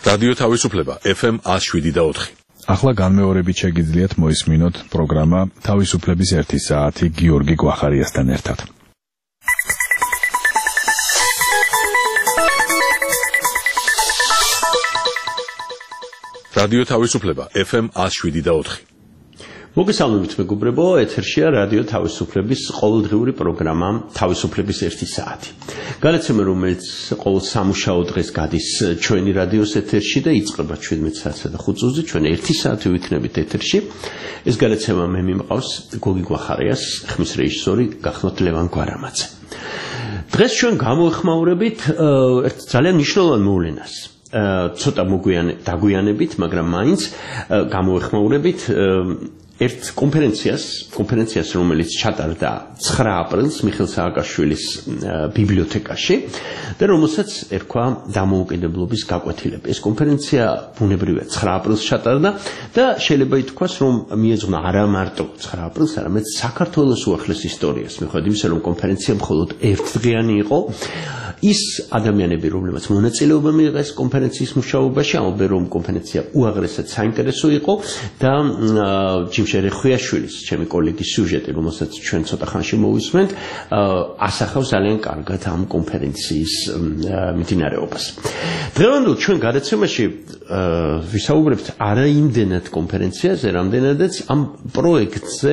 რადიო თავისუფლება FM 107.4. ახლა განმეორებით შეგიძლიათ მოისმინოთ პროგრამა თავისუფლების 1 საათი გიორგი გვახარიასთან ერთად. რადიო თავისუფლება FM 107.4. მოგესალმებით მეგობრებო, ეთერშია რადიო თავისუფლების ყოველდღიური პროგრამა თავისუფლების 1 საათი. განაცემა რომელიც ყოველ სამუშაო დღეს გადის ჩვენი რადიოს ეთერში და იწყება 17:05-ზე, ჩვენ 1 საათი ვიქნებით ეთერში. ეს განაცემა მე მიმყავს გოგი გვახარიას, ხმის რეჟისორი გახსნათ ლევან გვარამაძე. დღეს ჩვენ გამოეხმაურებით ერთ ძალიან მნიშვნელოვან მოვლენას. ცოტა დაგვიანებით, მაგრამ მაინც გამოეხმაურებით ერთ კონფერენციას, რომელიც ჩატარდა 9 აპრილს მიხეილ სააკაშვილის ბიბლიოთეკაში და რომელსაც ერქვა დამოუკიდებლობის გაკვეთილება. ეს კონფერენცია ბუნებრივია 9 აპრილს ჩატარდა და შეიძლება ითქვას, რომ მიეძღვნა არა მარტო 9 აპრილს, არამედ საქართველოს უახლეს ისტორიას. მიუხედავად იმისა, რომ კონფერენცია მხოლოდ ერთდღიანი იყო, ის ადამიანები, რომლებიც მონაწილეობა მიიღეს კონფერენციის მუშაობაში, ამბობენ, რომ კონფერენცია უაღრესად საინტერესო იყო და ჯიმშერეხვიაშვილის, ჩემი კოლეგის სიუჟეტი, რომელსაც ჩვენ ცოტა ხანში მოვისმენთ, ასახავს ძალიან კარგად ამ კონფერენციის მიმდინარეობას. დღევანდელ ჩვენ გადაცემაში ვისაუბრებთ არა იმდენად კონფერენციაზე, რამდენადაც ამ პროექტზე,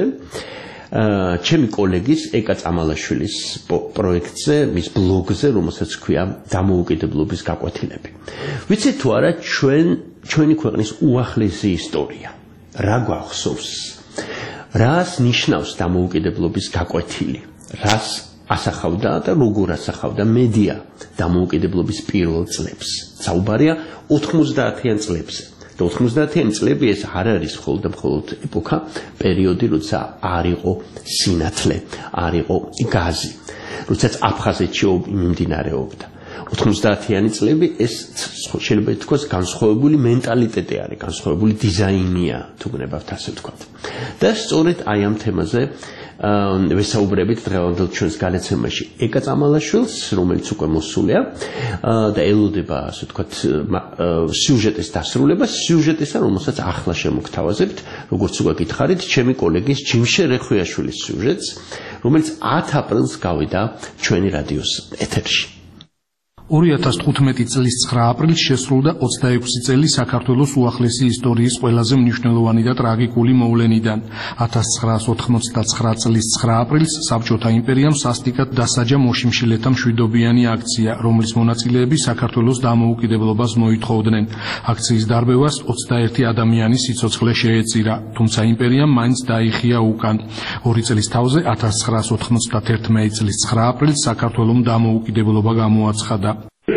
ჩემი კოლეგის ეკა წამალაშვილის პროექტზე, მის ბლოგზე, რომელსაც ქვია დამოუკიდებლობის გაკვეთილები. ვიცით თუ არა, ჩვენი ქვეყნის უახლესი ისტორია. რა გვახსოვს? რას ნიშნავს დამოუკიდებლობის გაკვეთილი? რას ასახავდა და როგორ ასახავდა მედია დამოუკიდებლობის პირველ წლებს? საუბარია 90-იან წლებზე. 90-იანი წლები ეს არ არის მხოლოდ ეპოქა, პერიოდი, როცა არ იყო სინათლე, არ იყო გაზი, როდესაც აფხაზეთში მიმდინარეობდა. 90-იანი წლები ეს შეიძლება ითქვას განსხვავებული მენტალიტეტი არის, განსხვავებული დიზაინია, თუ გნებავთ ასე ვთქვათ. და სწორედ აი ამ თემაზე ვესაუბრებით დღევანდელ ჩვენს განაცემაში ეკა წამალაშვილს, რომელიც უკვე მოსულია და ელოდება, ასე ვთქვათ, სიუჟეტის დასრულებას, სიუჟეტისა, რომელსაც ახლა შემოგთავაზებთ, როგორც უკვე გითხარით, ჩემი კოლეგის ჯიმშერეხვიაშვილის სიუჟეტს, რომელიც 10 აპრილს გავიდა ჩვენი რადიოს ეთერში. 2015 წლის 9 აპრილს შესრულდა 26 წელი საქართველოს უახლესი ისტორიის ყველაზე მნიშვნელოვანი და ტრაგიკული მოვლენიდან. 1989 წლის 9 აპრილს საბჭოთა იმპერიამ სასტიკად დასაჯა მოშიმშილეთა მშვიდობიანი აქცია, რომლის მონაწილეები საქართველოს დამოუკიდებლობას მოითხოვდნენ. აქციის დარბევას 21 ადამიანის სიცოცხლე შეეწირა, თუმცა იმპერიამ მაინც დაიხია უკან. 2 წლის თავზე 1991 წლის 9 აპრილს საქართველომ დამოუკიდებლობა გამოაცხადა.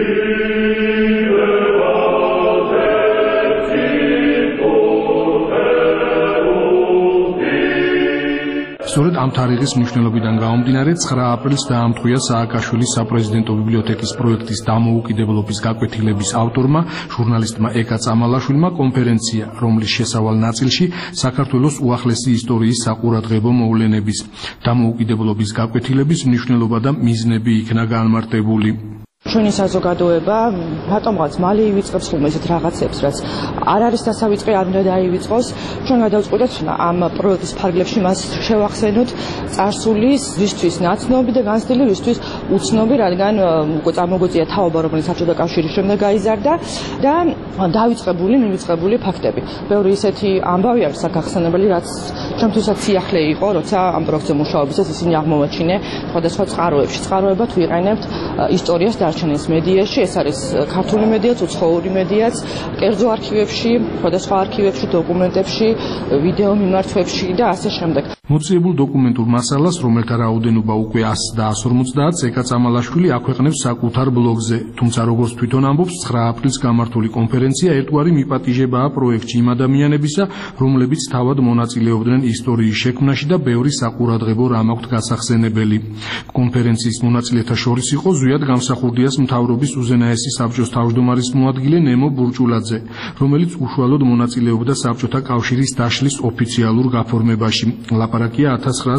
სწორედ ამ თარიღის მნიშვნელობიდან გამომდინარე 9 აპრილს დაამტყვია სააკაშვილის საპრეზიდენტო ბიბლიოთეკის პროექტის დამოუკიდებლობის გაკვეთილების ავტორმა, ჟურნალისტმა ეკა წამალაშვილმა კონფერენცია, რომლის შესავალ ნაწილში საქართველოს უახლესი ისტორიის საყურადღებო მოვლენების, დამოუკიდებლობის გაკვეთილების მნიშვნელობა და მიზნები იქნა განმარტებული. ჩვენი საზოგადოება რატომღაც მალე ივიწყებს ხოლმე ესეთ რაღაცებს, რაც არ არის დასავიწყე, არ უნდა დაივიწყოს. ჩვენ გადავწყვიტეთ ამ პროექტის ფარგლებში მას შევახსენოთ წარსული ზუსტის ნაცნობი და განცდილი ზუსტის უცნობი, რადგან უკვე წარმოგვეწია თაობა, რომელიც საბჭოთა კავშირის შემდეგ გაიზარდა და მივიწყებული ფაქტები. ბევრი ისეთი ამბავი არის გახსენებელი, რაც ჩვენთვისაც სიახლე იყო, როცა ამ პროექტზე მუშაობისას ისინი აღმოვაჩინე სხვადასხვა წყაროებად ვიყენებთ ისტორიას დარჩენილ მედიაში, ეს არის ქართული მედიაც, უცხოური მედიაც, კერძო არქივებში, სხვადასხვა არქივებში, დოკუმენტებში, ვიდეო მიმართვებში და ასე შემდეგ. მოწიებულ დოკუმენტურ მასალას, რომელთა რაოდენობა უკვე 100 და 150, ეკა წამალაშვილი აქვეყნებს საკუთარ ბლოგზე. თუმცა როგორც თვითონ ამბობს, 9 აპრილს გამართული კონფერენცია ერთგვარი მიპატიჟებაა პროექტში იმ ადამიანებისა, რომლებიც თავად მონაწილეობდნენ ისტორიის შექმნაში და ბევრი საყურადღებო რამ აქვთ გასახსენებელი. კონფერენციის მონაწილეთა შორის იყო ზვიად გამსახურდიას მთავრობის უზენაესი საბჭოს თავმჯდომარის მოადგილე ნემო ბურჭულაძე, რომელიც უშუალოდ მონაწილეობდა საბჭოთა კავშირის დაშლის ოფიციალურ გაფორმებაში. ლაპარაკია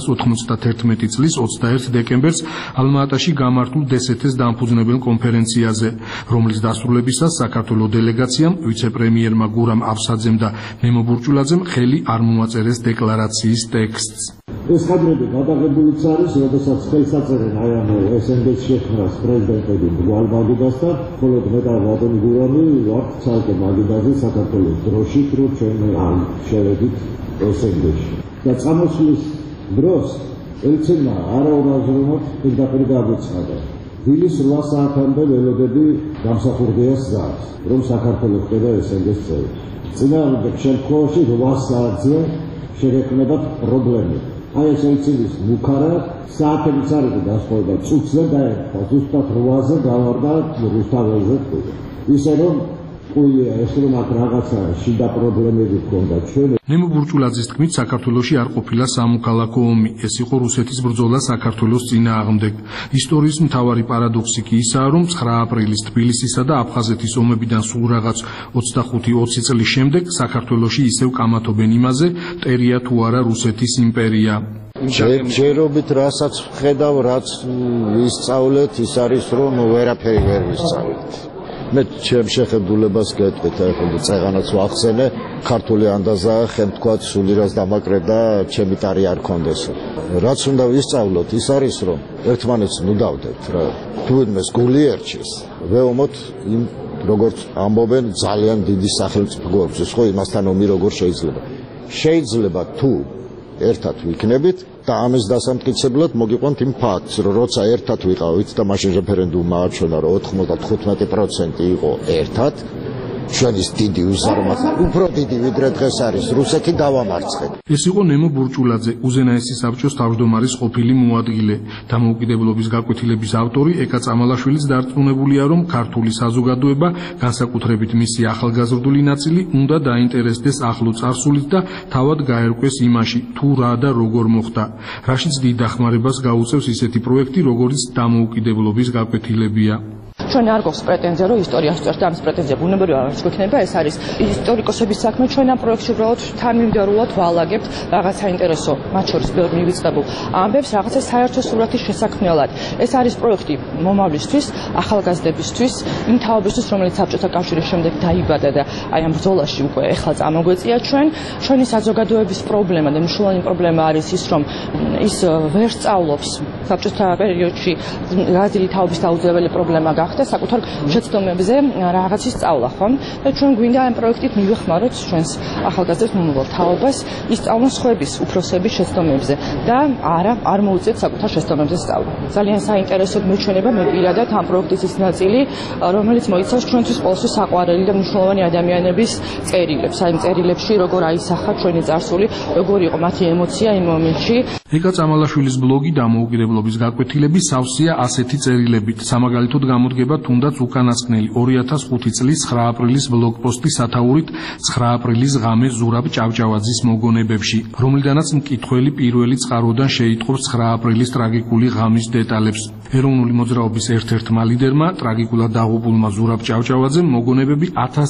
1991 წლის 21 დეკემბერს ალმა-ატაში გამართულ დსთ-ს დამფუძნებელ კონფერენციაზე, რომლის დასრულებისას საქართველოს დელეგაციამ ვიცე-პრემიერმა გურამ აბსაძემ და ნემო ბურჭულაძემ ხელი არ მოაწერეს დეკლარაციის ტექსტს. ეს კადრები გადაღებულიც არის, როდესაც ხელს აწერენ აი ამ SND-ს შექმნას პრეზიდენტები მგვარ მაგიდასთან, მხოლოდ მე და ვადიმ გურამი ვართ ცალკე მაგიდაზე საქართველოს დროში, რო ჩვენ ამ შევედით SND-ში. და წამოსვლის დროს ელცენმა არაურაზრუნოდ პირდაპირ გამოცხადა. დილის 8 საათამდე ველოდები გამსახურდიას გზას, რომ საქართველოს ხდება SND-ს წევრი. წინააღმდეგ შემთხვევაში 8 საათზე შეგექმნებათ პრობლემები. აი ეს ელცინის მუქარა საათებიც არ იყო დასწორება, წუთზე დაერქვა, ზუსტად 8-ზე გავარდა რუსთაველზე. ისე რომ ყოლია ეს რომ აქ რაღაცა შიდა პრობლემები ჰქონდა ჩვენ. ნემო ბურჭულაძის თქმით, საქართველოში არ ყოფილა სამოქალაქო ომი, ეს იყო რუსეთის ბრძოლა საქართველოს წინააღმდეგ. ისტორიის მთავარი პარადოქსი კი ისაა, რომ 9 აპრილის თბილისისა და აფხაზეთის ომებიდან სულ რაღაც 25-20 წლის შემდეგ საქართველოში ისევ კამათობენ იმაზე, მტერია თუ არა რუსეთის იმპერია. ჯერობით რასაც ხედავ, რაც ვისწავლეთ, ის არის რომ ვერაფერი ვერ ვისწავლეთ. მე ჩემ შეხედულებას გეტყვით, ახლა წეღანაც ვახსენე, ქართული ანდაზა ხელთქვაც სულირას დამაკრე და ჩემი ტარი არ კონდეს. რაც უნდა ვისწავლოთ, ის არის რომ ერთმანეთს ნუ დავდებთ რა. თუ იმეს გული ერჩის, ვეომოთ იმ როგორც ამბობენ ძალიან დიდი სახელმწიფო გვაქვს, ხო იმასთან ომი როგორ შეიძლება. შეიძლება თუ ერთად ვიქნებით და ამის დასამტკიცებლად მოგიყვანთ იმ ფაქტს, რომ როცა ერთად ვიყავით და მაშინ რეფერენდუმმა აჩვენა, რომ 95% იყო ერთად, ჩვენის დიდი უზარმაზი, უფრო დიდი ვიდრე დღეს არის, რუსეთი დავამარცხეთ. ეს იყო ნემო ბურჭულაძე, უზენაესი საბჭოს თავმჯდომარის ყოფილი მოადგილე. დამოუკიდებლობის გაკვეთილების ავტორი ეკა წამალაშვილიც დარწმუნებულია, რომ ქართული საზოგადოება, განსაკუთრებით მისი ახალგაზრდული ნაწილი, უნდა დაინტერესდეს ახლო წარსულით და თავად გაერკვეს იმაში, თუ რა და როგორ მოხდა. რაშიც დიდ დახმარებას გაუწევს ისეთი პროექტი, როგორც დამოუკიდებლობის გაკვეთილებია. ჩვენ არ გვაქვს პრეტენზია, რომ ისტორიას წერს და ამის პრეტენზია ბუნებრივია არ გვექნება, ეს არის ისტორიკოსების საქმე, ჩვენ ამ პროექტში უბრალოდ თანმიმდევრულად ვალაგებთ რაღაც საინტერესო, მათ შორის ბევრ მივიწყებულ ამბებს, რაღაცა საერთო სურათის შესაქმნელად. ეს არის პროექტი მომავლისთვის, ახალგაზრდებისთვის, იმ თაობისთვის, რომელიც საბჭოთა კავშირის შემდეგ დაიბადა და აი ამ ბრძოლაში უკვე ეხლა წამოგვეწია ჩვენი საზოგადოების პრობლემა და მნიშვნელოვანი პრობლემა არის ის, რომ ის ვერ სწავლობს საბჭოთა პერიოდში გაზრდილი თაობის დაუძლეველი პრობლემა გახდა საკუთარ შეცდომებზე რაღაცის სწავლა, ხო? და ჩვენ გვინდა ამ პროექტით მივეხმაროთ ჩვენს ახალგაზრდებს მომავალ თაობას, ისწავლონ სხვების უფროსების შეცდომებზე და არ მოუწიეთ საკუთარ შეცდომებზე სწავლა. ძალიან საინტერესოდ მეჩვენება მე პირადად ამ პროექტის ის ნაწილი, რომელიც მოიცავს ჩვენთვის ყოველთვის საყვარელი და მნიშვნელოვანი ადამიანების წერილებს. აი წერილებში როგორ აისახა ჩვენი წარსული, როგორ იყო მათი ემოცია იმ მომენტში. ეკა წამალაშვილის ბლოგი დამოუკიდებლობის გაკვეთილები სავსეა ასეთი წერილებით. სამაგალითოდ გამოდგება თუნდაც უკანასკნელი 2005 წლის 9 აპრილის ბლოგპოსტი სათაურით 9 აპრილის ღამე ზურაბ ჭავჭავაძის მოგონებებში, რომლიდანაც მკითხველი პირველი წყაროდან შეიტყობს 9 აპრილის ტრაგიკული ღამის დეტალებს. ეროვნული მოძრაობის ერთ-ერთმა ლიდერმა, ტრაგიკულად დაღუპულმა ზურაბ ჭავჭავაძემ მოგონებები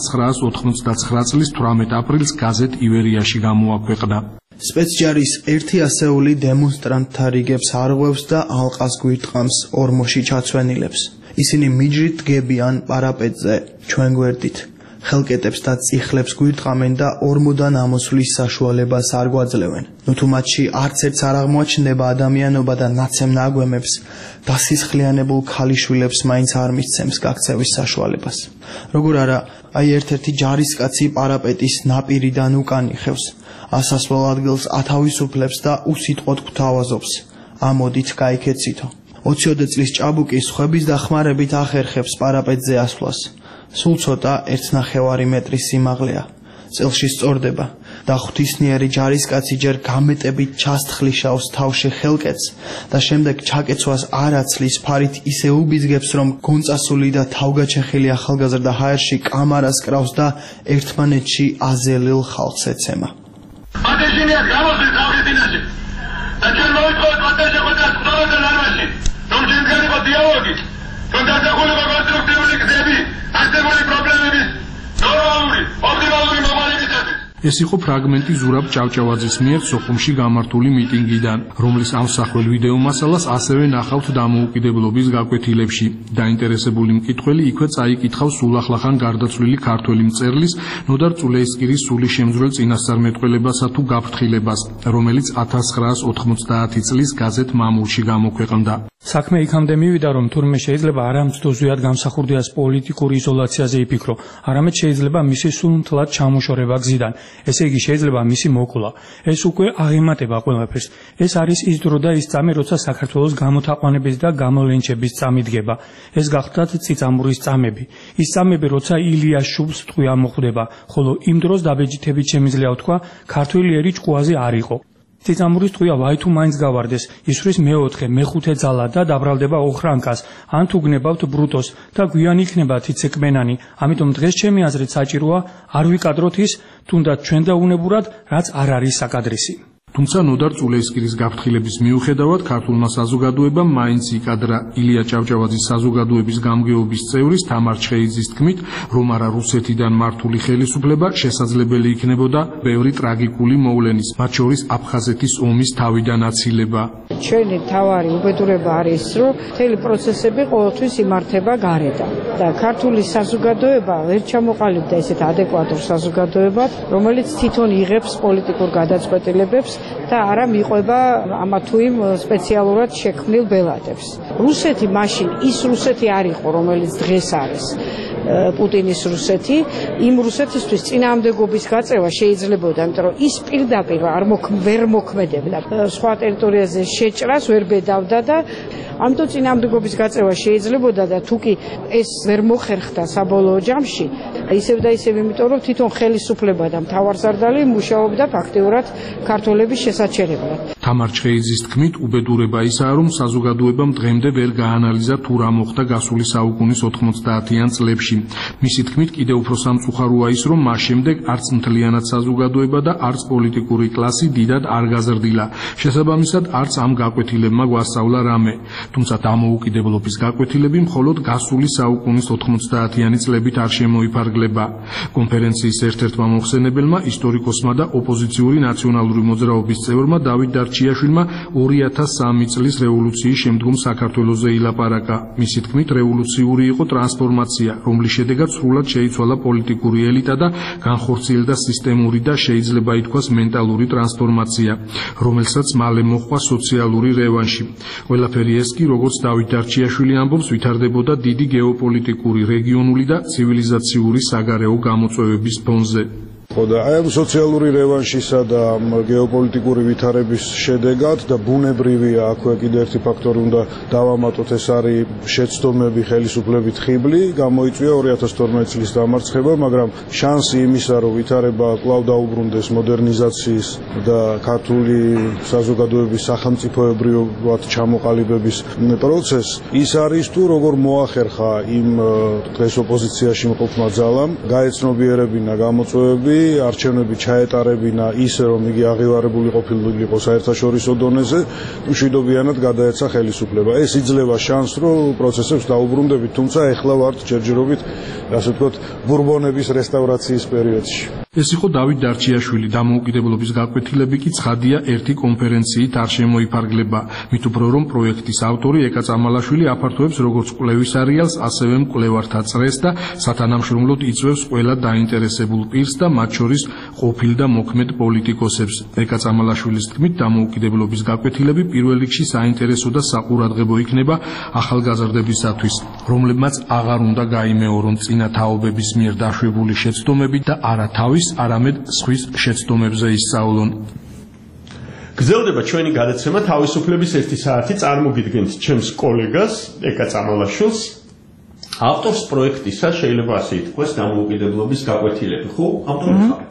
1999 წლის 18 აპრილს გაზეთ ივერიაში გამოაქვეყნა. სპეცჯარის ერთი ასეული დემონსტრანტთა რიგებს არღვევს და ალყას გვირტყამს ორმოში ჩაცვენილებს. ისინი მიჯრით დგებიან პარაპეტზე, ჩვენ გვერდით. ხელკეტებს და წიხლებს გვირტყამენ და ორმოდან ამოსვლის საშუალებას არ გვაძლევენ. ნუ თუ მათში არც ერთს არ აღმოაჩნდება ადამიანობა და ნაცემ ნაგვემებს, დასისხლიანებულ ქალიშვილებს მაინც არ მისცემს გაქცევის საშუალებას. როგორ არა, აი ერთ-ერთი ჯარისკაცი პარაპეტის ნაპირიდან უკან იხევს. ასასვლელ ადგილს ათავისუფლებს და უსიტყვოდ გვთავაზობს. ამოდით გაიქეცითო. 20 წლის ჭაბუკი სხვების დახმარებით ახერხებს პარაპეტზე ასვლას. სულ ცოტა 1.5 მეტრის სიმაღლეა. წელში სწორდება და ღვთისმიერი ჯარისკაცი ჯერ გამეტებით ჩასთხლიშავს თავში ხელკეთს და შემდეგ ჩაკეცვას არ აცლის, ფარით ისე უბიძგებს, რომ გონწასული და თავგაჩეხილი ახალგაზრდა ჰაერში კამარას კრავს და ერთმანეთში აზელილ ხალხს ეცემა. Attenzione, გამოსვით ხალხის წინაშე. და ჩვენ მოიწვევთ პატეჟებოთა სწორად ნორმაში, რომ შემდგარი იყო დიალოგი, რომ გადახულება კონსტრუქტიული გზები, არსებული პრობლემების ნორმალური, ოპტიმალური მომალებისათვის. ეს იყო ფრაგმენტი ზურაბ ჭავჭავაძის მიერ სოხუმში გამართული მიტინგიდან, რომლის ამსახველ ვიდეო მასალას ასევე ნახავთ დამოუკიდებლობის გაკვეთილებში. დაინტერესებული მკითხველი იქვე წაიკითხავს სულახლახან გარდაცვლილი ქართველი მწერლის ნოდარ წულეისკირის სულიშემძვრელ წინასწარმეტყველებასა თუ გაფრთხილებას, რომელიც 1990 წლის გაზეთ მამულში გამოქვეყნდა. საქმე იქამდე მივიდა, რომ თურმე შეიძლება არა მცდო ზვიად გამსახურდიას პოლიტიკურ იზოლაციაზე იფიქრო, არამედ შეიძლება მისი სულ მთლად ჩამოშორება გზიდან. ესე იგი შეიძლება მისი მოკლა. ეს უკვე აღემატება ყველაფერს. ეს არის ის დრო და ის წამი, როცა საქართველოს გამოთაყვანების და გამოლენჩების წამი დგება. ეს გახლდათ წიწამურის წამები. ის წამები, როცა ილია შუბს ტყვი ამოხვდება, ხოლო იმ დროს დაბეჯითებით შემიძლია ვთქვა, ქართველი ერი ჭკუაზე არ იყო. წიწამურის ტყვია ვაი თუ მაინც გავარდეს, ისვრის მეოთხე, მეხუთე ძალა და დაბრალდება ოხრანკას, ან თუ გნებავთ ბრუტოს და გვიან იქნება თიცეკმენანი. ამიტომ დღეს ჩემი აზრით საჭიროა არ ვიკადროთ ის, თუნდაც ჩვენ და უნებურად, რაც არ არის საკადრისი. თუმცა ნოდარ წულეისკირის გაფრთხილების მიუხედავად ქართულმა საზოგადოებამ მაინც იკადრა ილია ჭავჭავაძის საზოგადოების გამგეობის წევრის თამარ ჩხეიძის თქმით, რომ არა რუსეთიდან მართული ხელისუფლება შესაძლებელი იქნებოდა ბევრი ტრაგიკული მოვლენის, მათ შორის აფხაზეთის ომის თავიდან აცილება. ჩვენი თავარი უბედურება არის, რომ მთელი პროცესები ყოველთვის იმართება გარედან და ქართული საზოგადოება ვერ ჩამოყალიბდა ესეთ ადეკვატურ საზოგადოებად, რომელიც თვითონ იღებს პოლიტიკურ გადაწყვეტილებებს და არა მიყვება ამა თუ იმ სპეციალურად შექმნილ ბელადებს. რუსეთი მაშინ ის რუსეთი არ იყო, რომელიც დღეს არის პუტინის რუსეთი, იმ რუსეთისთვის წინააღმდეგობის გაწევა შეიძლებოდა, იმიტომ რომ ის პირდაპირ ვერ მოქმედებდა, სხვა ტერიტორიაზე შეჭრას ვერ ბედავდა და ამიტომ წინააღმდეგობის გაწევა შეიძლებოდა და თუკი ეს ვერ მოხერხდა საბოლოო ჯამში, ისევ და ისევ, იმიტომ რომ თვითონ ხელისუფლება და მთავარსარდალი მუშაობდა ფაქტიურად ქართველების შესაჩერებლად. თამარ ჩხეიძის თქმით, უბედურება ისაა, რომ საზოგადოებამ დღემდე ვერ გაანალიზა თუ რა მოხდა გასული საუკუნის 90-იან წლებში. მისი თქმით, კიდევ უფრო სამწუხაროა ის, რომ მას შემდეგ არც მთლიანად საზოგადოება და არც პოლიტიკური კლასი დიდად არ გაზრდილა. შესაბამისად, არც ამ გაკვეთილებმა გვასწავლა რამე. თუმცა დამოუკიდებლობის გაკვეთილები მხოლოდ გასული საუკუნის 90-იანი წლებით არ შემოიფარგლება. კონფერენციის ერთ-ერთმა მოხსენებელმა, ისტორიკოსმა და ოპოზიციური ნაციონალური მოძრაობის წევრმა დავით დარჩიაშვილმა 2003 წლის რევოლუციის შემდგომ საქართველოზე ილაპარაკა. მისი თქმით, რევოლუციური იყო ტრანსფორმაცია, რომლის შედეგად სრულად შეიცვალა პოლიტიკური ელიტა და განხორციელდა სისტემური და შეიძლება ითქვას მენტალური ტრანსფორმაცია, რომელსაც მალე მოჰყვა სოციალური რევანში. ყველაფერი ეს კი, როგორც დავით დარჩიაშვილი ამბობს, ვითარდებოდა დიდი გეოპოლიტიკური, რეგიონული და ცივილიზაციური საგარეო გამოწვევების ფონზე. და აი ამ სოციალური რევანშისა და გეოპოლიტიკური ვითარების შედეგად და ბუნებრივია აქვე კიდევ ერთი ფაქტორი უნდა დავამატოთ, ეს არის შეცდომები ხელისუფლებით ხიბლი, გამოიწვია 2012 წლის დამარცხება, მაგრამ შანსი იმისა, რომ ვითარება კვლავ დაუბრუნდეს მოდერნიზაციის და ქართული საზოგადოების სახელმწიფოებრიობად ჩამოყალიბების პროცესს, ის არის თუ როგორ მოახერხა იმ დღეს ოპოზიციაში მყოფმა ძალამ გაეცნობიერებინა გამოწვევები, არჩევნები ჩაეტარებინა ისე, რომ იგი აღიარებული ყოფილიყო საერთაშორისო დონეზე, მშვიდობიანად გადაეცა ხელისუფლება. ეს იძლევა შანსს, რომ პროცესებს დაუბრუნდებით, თუმცა ეხლა ვართ ჯერჯერობით, ასე ვთქვათ, ბურბონების რესტავრაციის პერიოდში. ეს იყო დავით დარჩიაშვილი. დამოუკიდებლობის გაკვეთილები კი ცხადია ერთი კონფერენციით არ შემოიფარგლება. მით უფრო რომ პროექტის ავტორი ეკა წამალაშვილი აფართოებს როგორც კვლევის არეალს, ასევე მკვლევართა წრეს და სათანამშრომლოდ იწვევს ყველა დაინტერესებულ პირს და მათ შორის ყოფილ და მოქმედ პოლიტიკოსებს. ეკა წამალაშვილის თქმით, დამოუკიდებლობის გაკვეთილები პირველ რიგში საინტერესო და საყურადღებო იქნება ახალგაზრდებისათვის, რომლებმაც აღარ უნდა გაიმეორონ წინა თაობების მიერ დაშვებული შეცდომები და არა თავის, არამედ სხვის შეცდომებზე ისწავლონ. გრძელდება ჩვენი გადაცემა თავისუფლების 1 საათი. წარმოგიდგენთ ჩემს კოლეგას ეკა წამალაშვილს, ავტორს პროექტისა, შეიძლება ასე ითქვას, დამოუკიდებლობის გაკვეთილები, ხო? ავტორი ხარ?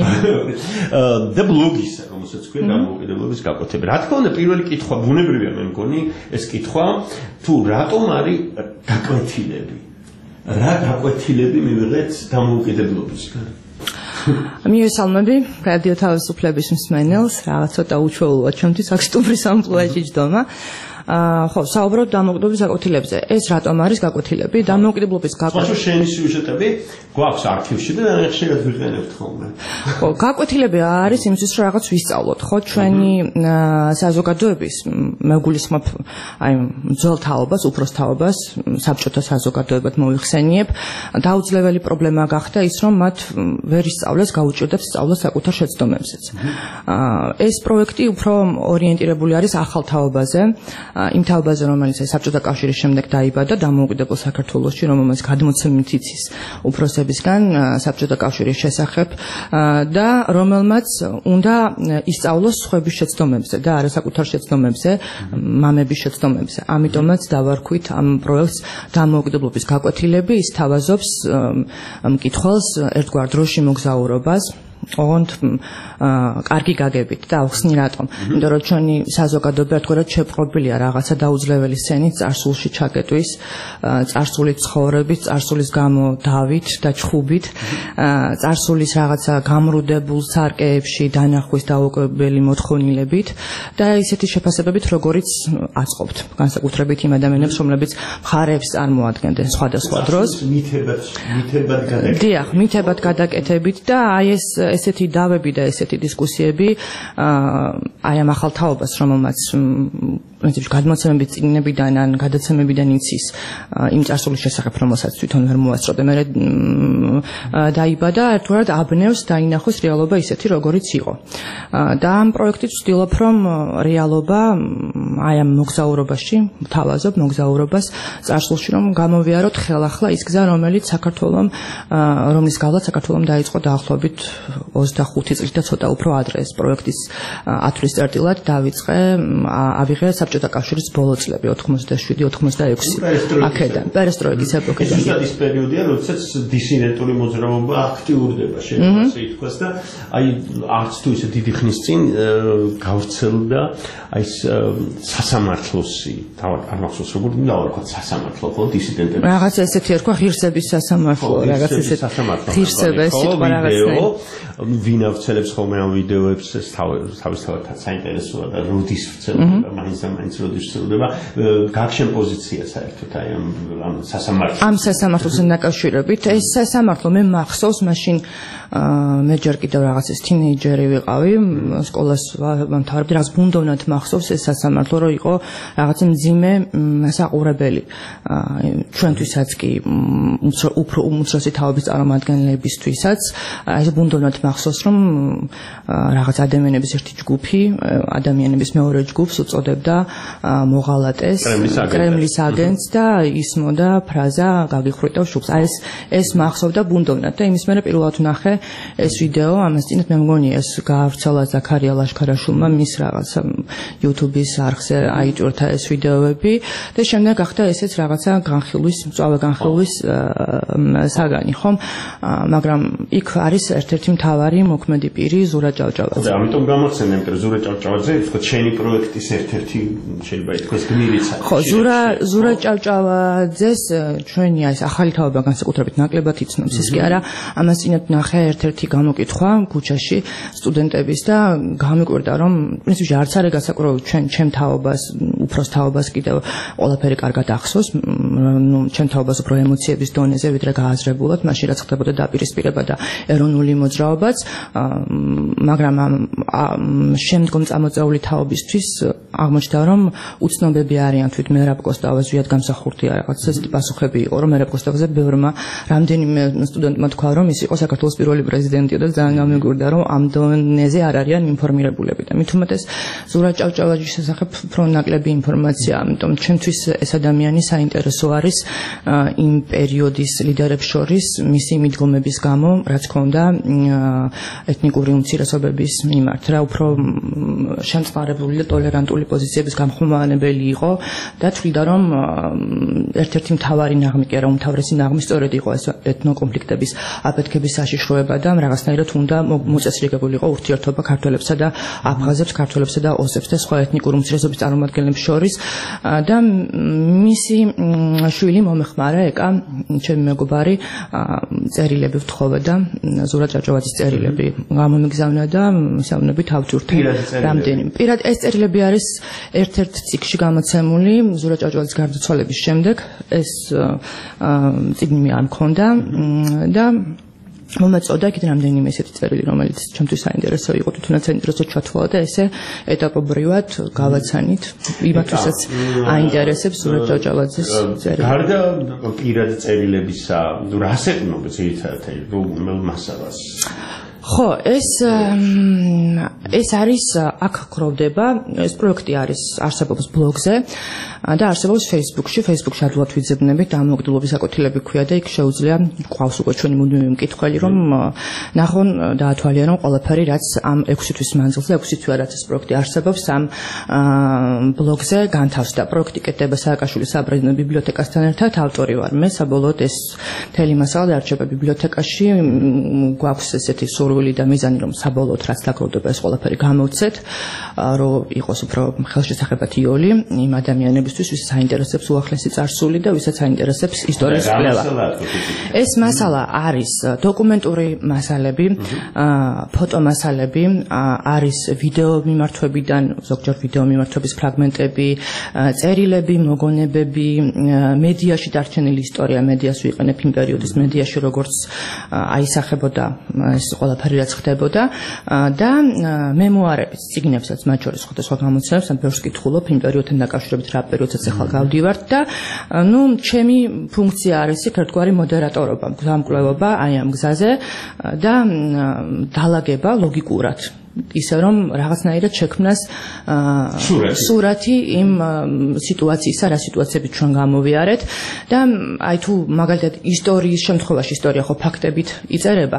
და ბლოგისა, რომელსაც ქვია დამოუკიდებლობის გაკვეთილები. რა თქმა უნდა, პირველი კითხვა ბუნებრივია, მე მგონი, ეს კითხვა, თუ რატომ არის გაკვეთილები? რა გაკვეთილები მივიღეთ დამოუკიდებლობისგან? მივესალმები რადიო თავისუფლების მსმენელს, რაღაც ცოტა უჩვეულოა ჩემთვის აქ სტუმრის ამპლუაში ჯდომა. ხო, საუბრობთ დამოუკიდებლობის გაკვეთილებზე. ეს რატომ არის გაკვეთილები? დამოუკიდებლობის გაკვეთილები. შენი სიუჟეტები გვაქვს არქივში და ხშირად ვიყენებთ ხოლმე. ხო, გაკვეთილები არის იმისთვის, რომ რაღაც ვისწავლოთ, ხო, ჩვენი საზოგადოების მეგულისხმობ აი ძველ თაობას, უფროს თაობას, საბჭოთა საზოგადოებად მოიხსენიებ. დაუძლეველი პრობლემა გახდა ის, რომ მათ ვერ ისწავლეს, გაუჭირდათ სწავლა საკუთარ შეცდომებზეც. ეს პროექტი უფრო ორიენტირებული არის ახალ თაობაზე, იმ თაობაზე, რომელიც საბჭოთა კავშირის შემდეგ დაიბადა დამოუკიდებელ საქართველოში, რომელმაც გადმოცემით იცის უფროსებისგან საბჭოთა კავშირის შესახებ და რომელმაც უნდა ისწავლოს სხვების შეცდომებზე და არა საკუთარ შეცდომებზე, მამების შეცდომებზე. ამიტომაც დავარქვით ამ პროექტს დამოუკიდებლობის გაკვეთილები, ის თავაზობს მკითხველს ერთგვარ დროში მოგზაურობას ოღონდ კარგი გაგებით და ახსნი რატომ. იმიტომ რომ ჩვენი საზოგადოება ერთგვარად შეპყრობილია რაღაცა დაუძლეველი სცენით, წარსულში ჩაკეტვის, წარსული ცხოვრებით, წარსულის გამო დავით და ჩხუბით, წარსულის რაღაცა გამრუდებულ სარკეებში დანახვის დაუკვირვებელი მოთხოვნილებით და ისეთი შეფასებებით, როგორიც აწყობთ განსაკუთრებით იმ ადამიანებს, რომლებიც მხარეებს წარმოადგენდნენ სხვადასხვა დროს. მითებად გადაკეთებით და აი ესეთი დავები და ესეთი დისკუსიები აი ამ ახალ თაობას, რომელმაც პრინციპში გადმოცემებით წიგნებიდან ან გადაცემებიდან იცის იმ წარსულის შესახებ, რომელსაც თვითონ ვერ მოასწრებდა, მე დაიბადა ერთგვარად აბნევს დაინახოს რეალობა ისეთი, როგორიც იყო. და ამ პროექტით ვცდილობ, რომ რეალობა აი ამ მოგზაურობაში, თავაზობ მოგზაურობას წარსულში, რომ გამოვიაროთ ხელახლა ის გზა, რომელიც საქართველომ, რომლის გავლაც საქართველომ დაიწყო დაახლოებით 25 წლით და ცოტა უფრო ადრე. ეს პროექტის ათვლის წერტილად ავიღე საბჭოთა კავშირის ბოლო წლები 87-86 აქედან პერესტროიკის ეპოქიდან. ზუსტად ის პერიოდია, როდესაც დისიდენტური მოძრაობა აქტიურდება, შეიძლება ასე ითქვას და აი არც თუ ისე დიდი ხნის წინ გავრცელდა აი ეს სასამართლოსი, არ მახსოვს როგორ დავარქვათ სასამართლო, ხო, დისიდენტები. რაღაც ესეთი ერქვა ღირსების სასამართლო, რაღაც ესეთი ღირსება ეს სიტყვა რაღაცნაირი. ვინ ავრცელებს ხოლმე ამ ვიდეოებს, ეს თავისთავად საინტერესოა და როდის ვრცელდება, მაინც როდის ვრცელდება, გაგშენ პოზიცია საერთოდ აი ამ სასამართლოს. ამ სასამართლოსთან დაკავშირებით, ეს სასამართლო მე მახსოვს მაშინ მე ჯერ კიდევ რაღაცის თინეიჯერი ვიყავი, სკოლას ვამთავრებდი, რაღაც ბუნდოვნად მახსოვს ეს სასამართლო, რომ იყო რაღაც მძიმე საყურებელი ჩვენთვისაც კი უფრო უმცროსი თაობის წარმომადგენლებისთვისაც, ეს ბუნდოვნად მახსოვს, რომ რაღაც ადამიანების ერთი ჯგუფი, ადამიანების მეორე ჯგუფს უწოდებდა მოღალატეს, კრემლის აგენტს და ისმოდა ფრაზა გაგიხრიტავ შუბს. აი ეს მახსოვდა ბუნდოვნად და იმის მერე პირველად ვნახე ეს ვიდეო, ამას წინათ მე მგონი ეს გაავრცელა ზაქარია ლაშქარაშვილმა მის რაღაც YouTube-ის არხზე აიჭურთა ეს ვიდეოები და შემდეგ გახდა ესეც რაღაცა მწვავე განხილვის საგანი, ხომ? მაგრამ იქ არის ერთ-ერთი მთავარი მოქმედი პირი ზურა ჭავჭავაძე. ამიტომ გამახსენე, იმიტომ რომ ზურა ჭავჭავაძე, თქო, შენი პროექტის ერთ-ერთი შეიძლება ითქვას გმირიც არის. ხო, ზურა ჭავჭავაძეს ჩვენი ეს ახალი თაობა განსაკუთრებით ნაკლებად იცნობს, ის კი არა, ამას წინათ ნახე ერთ-ერთი გამოკითხვა ქუჩაში სტუდენტების და გამიკვირდა, რომ პრინციპში არც არის გასაკურველი ჩემ თაობას, უფროს თაობას კიდევ ყველაფერი კარგად ახსოვს, ნუ ჩემ თაობას უფრო ემოციების დონეზე ვიდრე გააზრებულად, მაშინ რაც ხდებოდა დაპირისპირება და ეროვნული მოძრაობაც, მაგრამ შემდგომ წამოწეული თაობისთვის აღმოჩნდა, რომ უცნობები არიან თვით მერაბ კოსტავას ზვიად გამსახურდია რაღაც ესეთი პასუხები იყო, რომ მერაბ კოსტავაზე ბევრმა რამდენიმე სტუდენტმა თქვა, რომ ის იყო საქართველოს პირველი პრეზიდენტი და ძალიან გამიგვირდა, რომ ამ დონეზე არ არიან ინფორმირებულები და მით უმეტეს ზურა ჭავჭავაძის შესახებ უფრო ნაკლები ინფორმაცია, ამიტომ ჩემთვის ეს ადამიანი საინტერესო არის იმ პერიოდის ლიდერებს შორის მისი მიდგომების გამო, რაც ჰქონდა ეთნიკური უმცირესობების მიმართ, რა უფრო შემწყნარებული და ტოლერანტული პოზიციების გამხმოვანებელი იყო და თვლიდა, რომ ერთ-ერთი მთავარი ნაღმი კი არა, უმთავრესი ნაღმი სწორედ იყო ეს ეთნოკონფლიქტების აფეთქების საშიშროება და რაღაცნაირად უნდა მოწესრიგებული იყო ურთიერთობა ქართველებსა და აფხაზებს, ქართველებსა და ოსებს და სხვა ეთნიკური უმცირესობის წარმომადგენლებს შორის და მისი შვილი მომეხმარა ეკა ჩემი მეგობარი წერილები ვთხოვა და ზურაბ ჭავჭავაძის წერილები გამომიგზავნა და მისავნები თავჯურთი რამდენი პირად ეს წერილები არის ერთ-ერთ ციკლში გამოცემული ზურაბ ჭავჭავაძის გარდაცვალების შემდეგ ეს წიგნი არ მქონდა და მომეწოდა კიდე რამდენიმე ესეთი წერილი რომელიც ჩემთვის საინტერესო იყო თვითონაც საინტერესო ჩათვალა და ესე ეტაპობრივად გავაცანით იმათვისაც აინტერესებს ზურაბ ჭავჭავაძის წერილი გარდა პირად წერილებისა რას ეყრდნობა ძირითადად რომელ მასალას ხო ეს არის აქ გროვდება ეს პროექტი არსებობს ბლოგზე და არსებობს Facebook-ში ადვილად ვიძებნებით დამოუკიდებლობის აკუთილები ქვია და იქ შეუძლია ყავს უკვე ჩვენი მუდმივი მკითხველი რომ ნახონ დაათვალიერონ ყველაფერი რაც ამ 6 თვის მანძილზე 6 თვე რაც ეს პროექტი არსებობს ამ ბლოგზე განთავსდა პროექტი კეთდება სააკაშვილის საბრაზილო ბიბლიოთეკასთან ერთად ავტორი ვარ მე საბოლოოდ ეს მთელი მასალა დარჩება ბიბლიოთეკაში გვაქვს ესეთი და მიზანი რომ საბოლოოდ რაც დაგროვდება ეს ყველაფერი გამოვცეთ რომ იყოს უფრო ხელშესახებად იოლი იმ ადამიანებისთვის ვის საინტერესებს უახლესი წარსული და ვისაც საინტერესებს ისტორიის კვლევა ეს მასალა არის დოკუმენტური მასალები ფოტო მასალები არის ვიდეო მიმართვებიდან ზოგჯერ ვიდეო მიმართვების ფრაგმენტები წერილები მოგონებები მედიაში დარჩენილი ისტორია მედიას ვიყენებ იმ პერიოდის მედიაში როგორც აისახებოდა ეს ყველაფერი რაც ხდებოდა და მემუარებიც წიგნებსაც მათ შორის სხვადასხვა გამოცემებს ამ ბევრს კითხულობ იმ პერიოდთან დაკავშირებით რა პერიოდსაც ახლა გავდივართ და ჩემი ფუნქცია არის იქ ერთგვარი მოდერატორობა გამკვლევობა აი ამ გზაზე და დალაგება ლოგიკურად ისე რომ რაღაცნაირად შექმნას სურათი იმ სიტუაციისა რა სიტუაციებით ჩვენ გამოვიარეთ და აი თუ მაგალითად ისტორიის შემთხვევაში ისტორია ხო ფაქტებით იწერება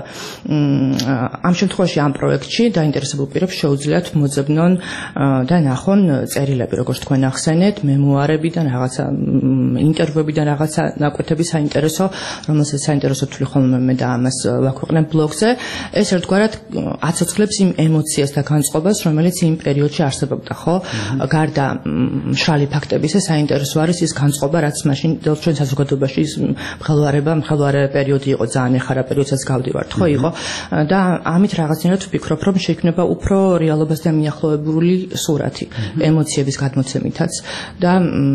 ამ შემთხვევაში ამ პროექტში დაინტერესებულ პირებს შეუძლიათ მოძებნონ და ნახონ წერილები როგორც თქვენ ახსენეთ მემუარებიდან რაღაცა ინტერვიუებიდან რაღაცა ნაკვეთები საინტერესო რომელსაც საინტერესო თვლი ხოლმე მე და ამას ვაქვეყნებ ბლოგზე ეს ერთგვარად აცოცხლებს იმ ემოციას და განწყობას რომელიც იმ პერიოდში არსებობდა ხო გარდა მშრალი ფაქტებისა საინტერესო არის ის განწყობა რაც მაშინ ჩვენ საზოგადოებაში ის მხელვარე პერიოდი იყო ძალიან ეხარა პერიოდსაც გავდივართ ხო იყო და ამით რაღაცნაირად ვფიქრობ რომ შეიქმნება უფრო რეალობასთან მიახლოებული სურათი ემოციების გადმოცემითაც და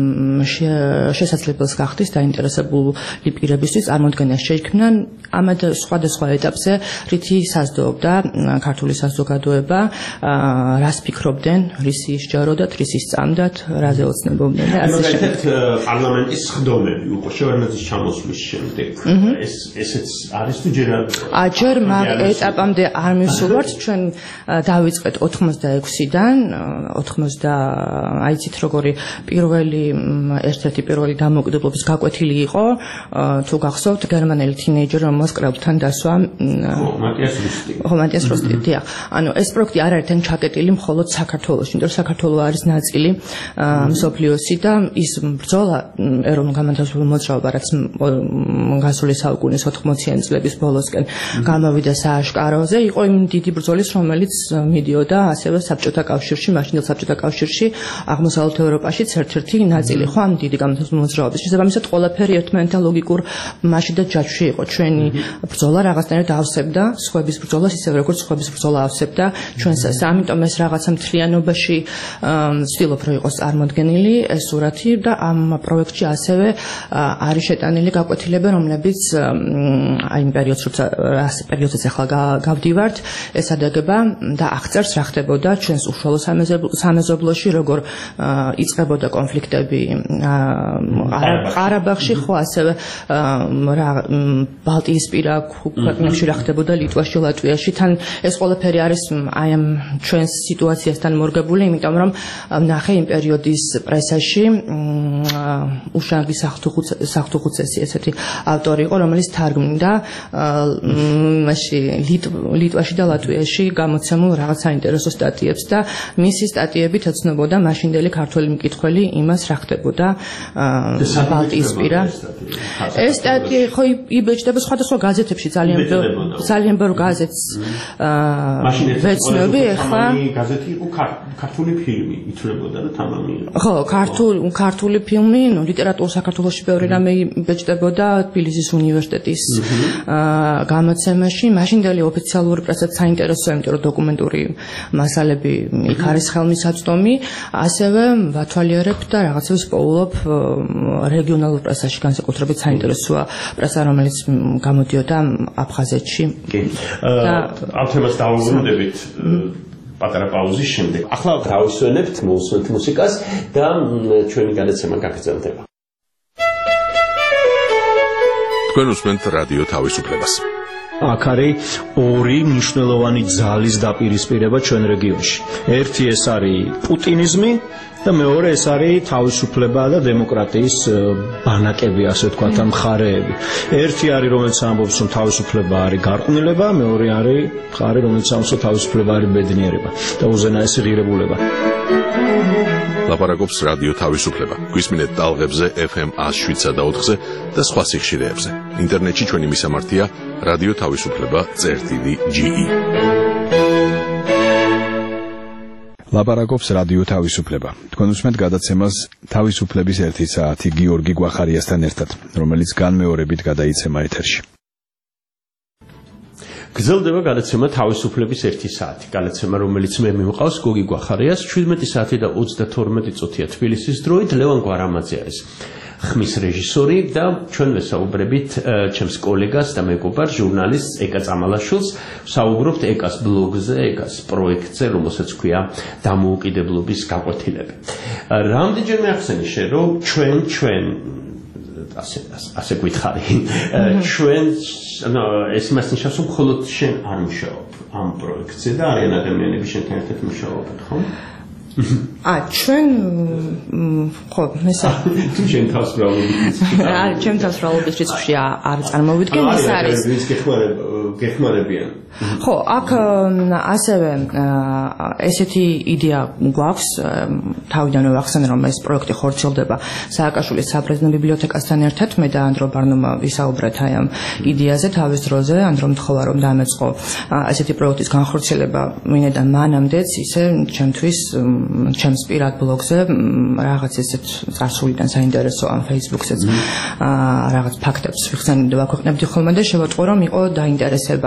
შესაძლებელს გახდის დაინტერესებული პირებისთვის წარმოდგენა შეიქმნან ამად სხვადასხვა ეტაპზე რითი საზრდოობდა ქართული საზოგადოება რას ფიქრობდნენ რისი ისჯაროდათ რისი სწამდათ რაზე ოცნებობდნენ და ასე შემდეგ პარლამენტის ხდომები უკვე შევარდნაძის ჩამოსვლის შემდეგ ესეც არის თუ ჯერ მაგ ეტაპამდე არ მივსულვართ ჩვენ დავიწყეთ 86-დან 80 აიცით როგორი ერთ-ერთი პირველი დამოუკიდებლობის გაკვეთილი იყო თუ გახსოვთ გერმანელი თინეიჯერი რომელს კრებულთან დასვა მატიას როსტი დიახ ანუ ეს პროექტი არ არის თან ჩაკეტილი მხოლოდ საქართველოში იმიტომ რომ საქართველო არის ნაწილი მსოფლიოსი და ის ბრძოლა ეროვნულ განმათავისუფლებელ მოძრაობა რაც გასული საუკუნის 80-იანი წლების ბოლოსკენ გამოვიდა სააშკაროზე იყო იმ დიდი ბრძოლის რომელიც მიდიოდა ასევე საბჭოთა კავშირში მაშინდელ საბჭოთა კავშირში აღმოსავლეთ ევროპაშიც ერთ-ერთი ნაწილი ხო ამ დიდი განმათავისუფლებელი მოძრაობის შესაბამისად ყველაფერი ერთმანეთთან ლოგიკურ მასში და ჯაჭვში იყო ჩვენი ბრძოლა რაღაცნაირად ავსებდა სხვების ბრძოლას ისე როგორც სხვების ბრძოლა ავსებდა ჩვენსაც ამიტომ ეს რაღაცა მთლიანობაში ვცდილობ რომ იყოს წარმოდგენილი ეს სურათი და ამ პროექტში ასევე არის შეტანილი გაკვეთილები რომლებიც აი იმ პერიოდსაც ახლა გავდივართ ეს ადაგება და აღწერს რა ხდებოდა ჩვენს უშუალო სამეზობლოში როგორ იწყებოდა კონფლიქტები ყარაბაღში ხო ასევე ბალტიისპირა ქვეყნებში რა ხდებოდა ლიტვაში ლატვიაში თან ეს ყველაფერი არის აი ამ ჩვენს სიტუაციასთან მორგებული იმიტომ რომ ნახე იმ პერიოდის პრესაში უშანგი სახთუხუცესი ესეთი ავტორი იყო რომელიც თარგმნიდა ლიტვაში და ლატვიაში გამოცემულ რაღაც საინტერესო სტატიებს და მისი სტატიებით ეცნობოდა მაშინდელი ქართველი მკითხველი იმას რა ხდებოდა ბალტიისპირა ეს სტატია ხო იბეჭდება სხვადასხვა სხვადასხვა გაზეთებში ძალიან ბევრ გაზეთს ვეცნობი ახლა გაზეთი იყო ქართული ფილმი ითვლებოდა და თამამი ხო ქართული ფილმი ლიტერატურულ საქართველოში ბევრი რამე იბეჭდებოდა თბილისის უნივერსიტეტის გამოცემაში მაშინდელი ოფიციალური პრესაც საინტერესოა იმიტომ რომ დოკუმენტური მასალები იქ არის ხელმისაწვდომი ასევე ვათვალიერებ და რაღაცებს პოულობ რეგიონალურ პრესაში განსაკუთრებით საინტერესოა პრესა რომელიც გამოდიოდა აფხაზეთში ამ თემას დავუბრუნდებით პატარა პაუზის შემდეგ ახლა გავისვენებთ მოусვენთ მუსიკას და ჩვენი გადაცემა გაგრძელდება თქვენ უსმენთ რადიო თავისუფლებას აქ არის ორი მნიშვნელოვანი ძალის დაპირისპირება ჩვენ რეგიონში. ერთი ეს არის პუტინიზმი და მეორე ეს არის თავისუფლება და დემოკრატიის ბანაკები, ასე ვთქვათ, მხარეები. ერთი არის რომელიც ამბობს რომ თავისუფლება არის გარყვნილება, მეორე არის მხარე რომელიც ამბობს რომ თავისუფლება არის ბედნიერება და უზენაესი ღირებულება. ლაპარაკობს რადიო თავისუფლება. გვისმინეთ ტალღებზე FM 107.4-ზე და სხვა სიხშირეებზე. ინტერნეტში ჩვენი მისამართია რადიო თავისუფლება.ge. ლაპარაკობს რადიო თავისუფლება. თქვენ უსმენთ გადაცემას თავისუფლების 1 საათი გიორგი გვახარიასთან ერთად, რომელიც განმეორებით გადაიცემა ეთერში. გრძელდება გადაცემა თავისუფლების 1 საათი. გადაცემა რომელიც მე მიმყავს გოგი გვახარიას 17 საათი და 32 წუთია თბილისის დროით ლევან გვარამაძე არის. ხმის რეჟისორი და ჩვენ ვესაუბრებით ჩემს კოლეგას და მეგობარ ჟურნალისტს ეკა წამალაშვილს საუბრობთ ეკას ბლოგზე, ეკას პროექტზე, რომელსაც ქვია დამოუკიდებლობის გაკვეთილები. რამდენჯერმე ახსენი შენ რომ ჩვენ ასე გითხარი ჩვენ ეს იმას ნიშნავს რომ მხოლოდ შენ არ მუშაობ ამ პროექტზე და არიან ადამიანები შენთან ერთად მუშაობენ ხო? ჩვენ ხო მესა ჩვენ თავს ბრალობის რიცხვში არ წარმოვიდგენ ეს არის გეხმარებიან ხო აქ ასევე ესეთი იდეა გვაქვს თავიდანვე ვახსენე რომ ეს პროექტი ხორციელდება სააკაშვილის საპრეზიდენტო ბიბლიოთეკასთან ერთად მე და ანდრო ბარნომა ვისაუბრეთ აი ამ იდეაზე თავის დროზე ანდრო მთხოვა რომ დამეწყო ესეთი პროექტის განხორციელება ვინედან მანამდეც ისე ჩემთვის ჩემს პირად ბლოგზე რაღაც ესეთ წარსულიდან საინტერესო ამ Facebook-საც რაღაც ფაქტებს ვიხსენებდი ვაქვეყნებდი ხოლმე და შევატყო რომ იყო დაინტერესება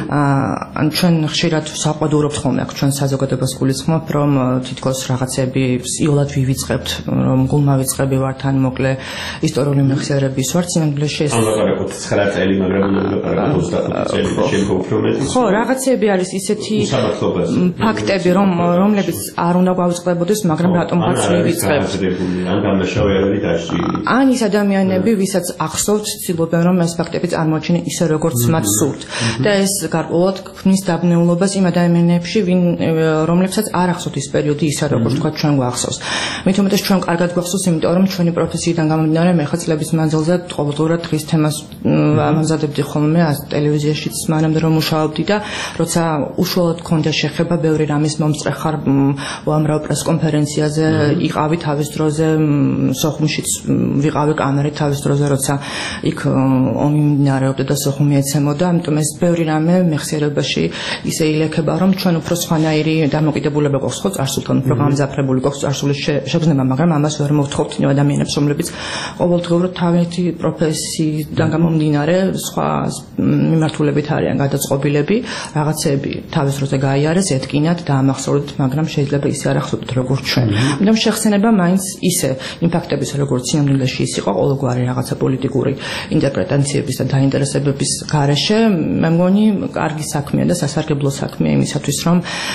ან ჩვენ ხშირად საყვედურობთ ხოლმე აქ ჩვენ საზოგადოებას გულისხმობ რომ თითქოს რაღაცები იოლად ვივიწყებთ რომ გულმავიწყები ვართ ან მოკლე ისტორიული მეხსიერების ვართ სიმაგრეში ეს ლაპარაკობთ 9 წელი მაგრამ ლაპარაკობთ 25 წელი შენ გოფრომეთ ხო რაღაცები არის ისეთი ფაქტები რომლებიც არ უნდა გავიწყდებოდეს მაგრამ რატომ ვართ ვივიწყებთ ან დამნაშავე არის დაშვილი ან ის ადამიანები ვისაც ახსოვთ ცდილობენ რომ ეს ფაქტები წარმოაჩინონ ისე როგორც მათ სურთ და ეს გარკვეულად ქმნის დაბნეულობას იმ ადამიანებში რომლებსაც არ ახსოვთ ის პერიოდი ისე როგორც თქვა ჩვენ გვახსოვს მით უმეტეს ჩვენ კარგად გვახსოვს იმიტომ რომ ჩვენი პროფესიიდან გამომდინარე მე ხა წლების მანძილზე ყოველდღურად დღის თემას ამზადებდი ხოლმე ტელევიზიაშიც მანამდე რომ მუშაობდი და როცა უშუალოდ გქონდა შეხება ბევრი რამის მომსწრე ხარ უამრავ პრესკონფერენციაზე იყავი თავის დროზე სოხუმშიც ვიყავი კამერით თავის დროზე როცა იქ ომი მიმდინარეობდა და სოხუმი ეცემოდა ამიტომ ეს ბევრი რამე მეხსიერებაში ისე ილექება რომ ჩვენ უფრო სხვანაირი დამოკიდებულება გვაქვს ხო წარსულთან უფრო გამძაფრებული გვაქვს წარსულის შეგრძნება მაგრამ ამას ვერ მოვთხოვთ იმ ადამიანებს რომლებიც ყოველდღიურად თავისი პროფესიიდან გამომდინარე სხვა მიმართულებით არიან გადაწყობილები რაღაცები თავის დროზე გაიარეს ეთკინათ დაამახსოვრდით მაგრამ შეიძლება ისე არ ახსოვდეთ როგორც ჩვენ ამიტომ შეხსენება მაინც ისე იმ ფაქტების როგორც სინამდვილეში ის იყო ყოველგვარი რაღაცა პოლიტიკური ინტერპრეტაციების და დაინტერესებების გარეშე მე მგონი კარგი საქმეა და სასარგებლო საქმეა იმისათვის რომ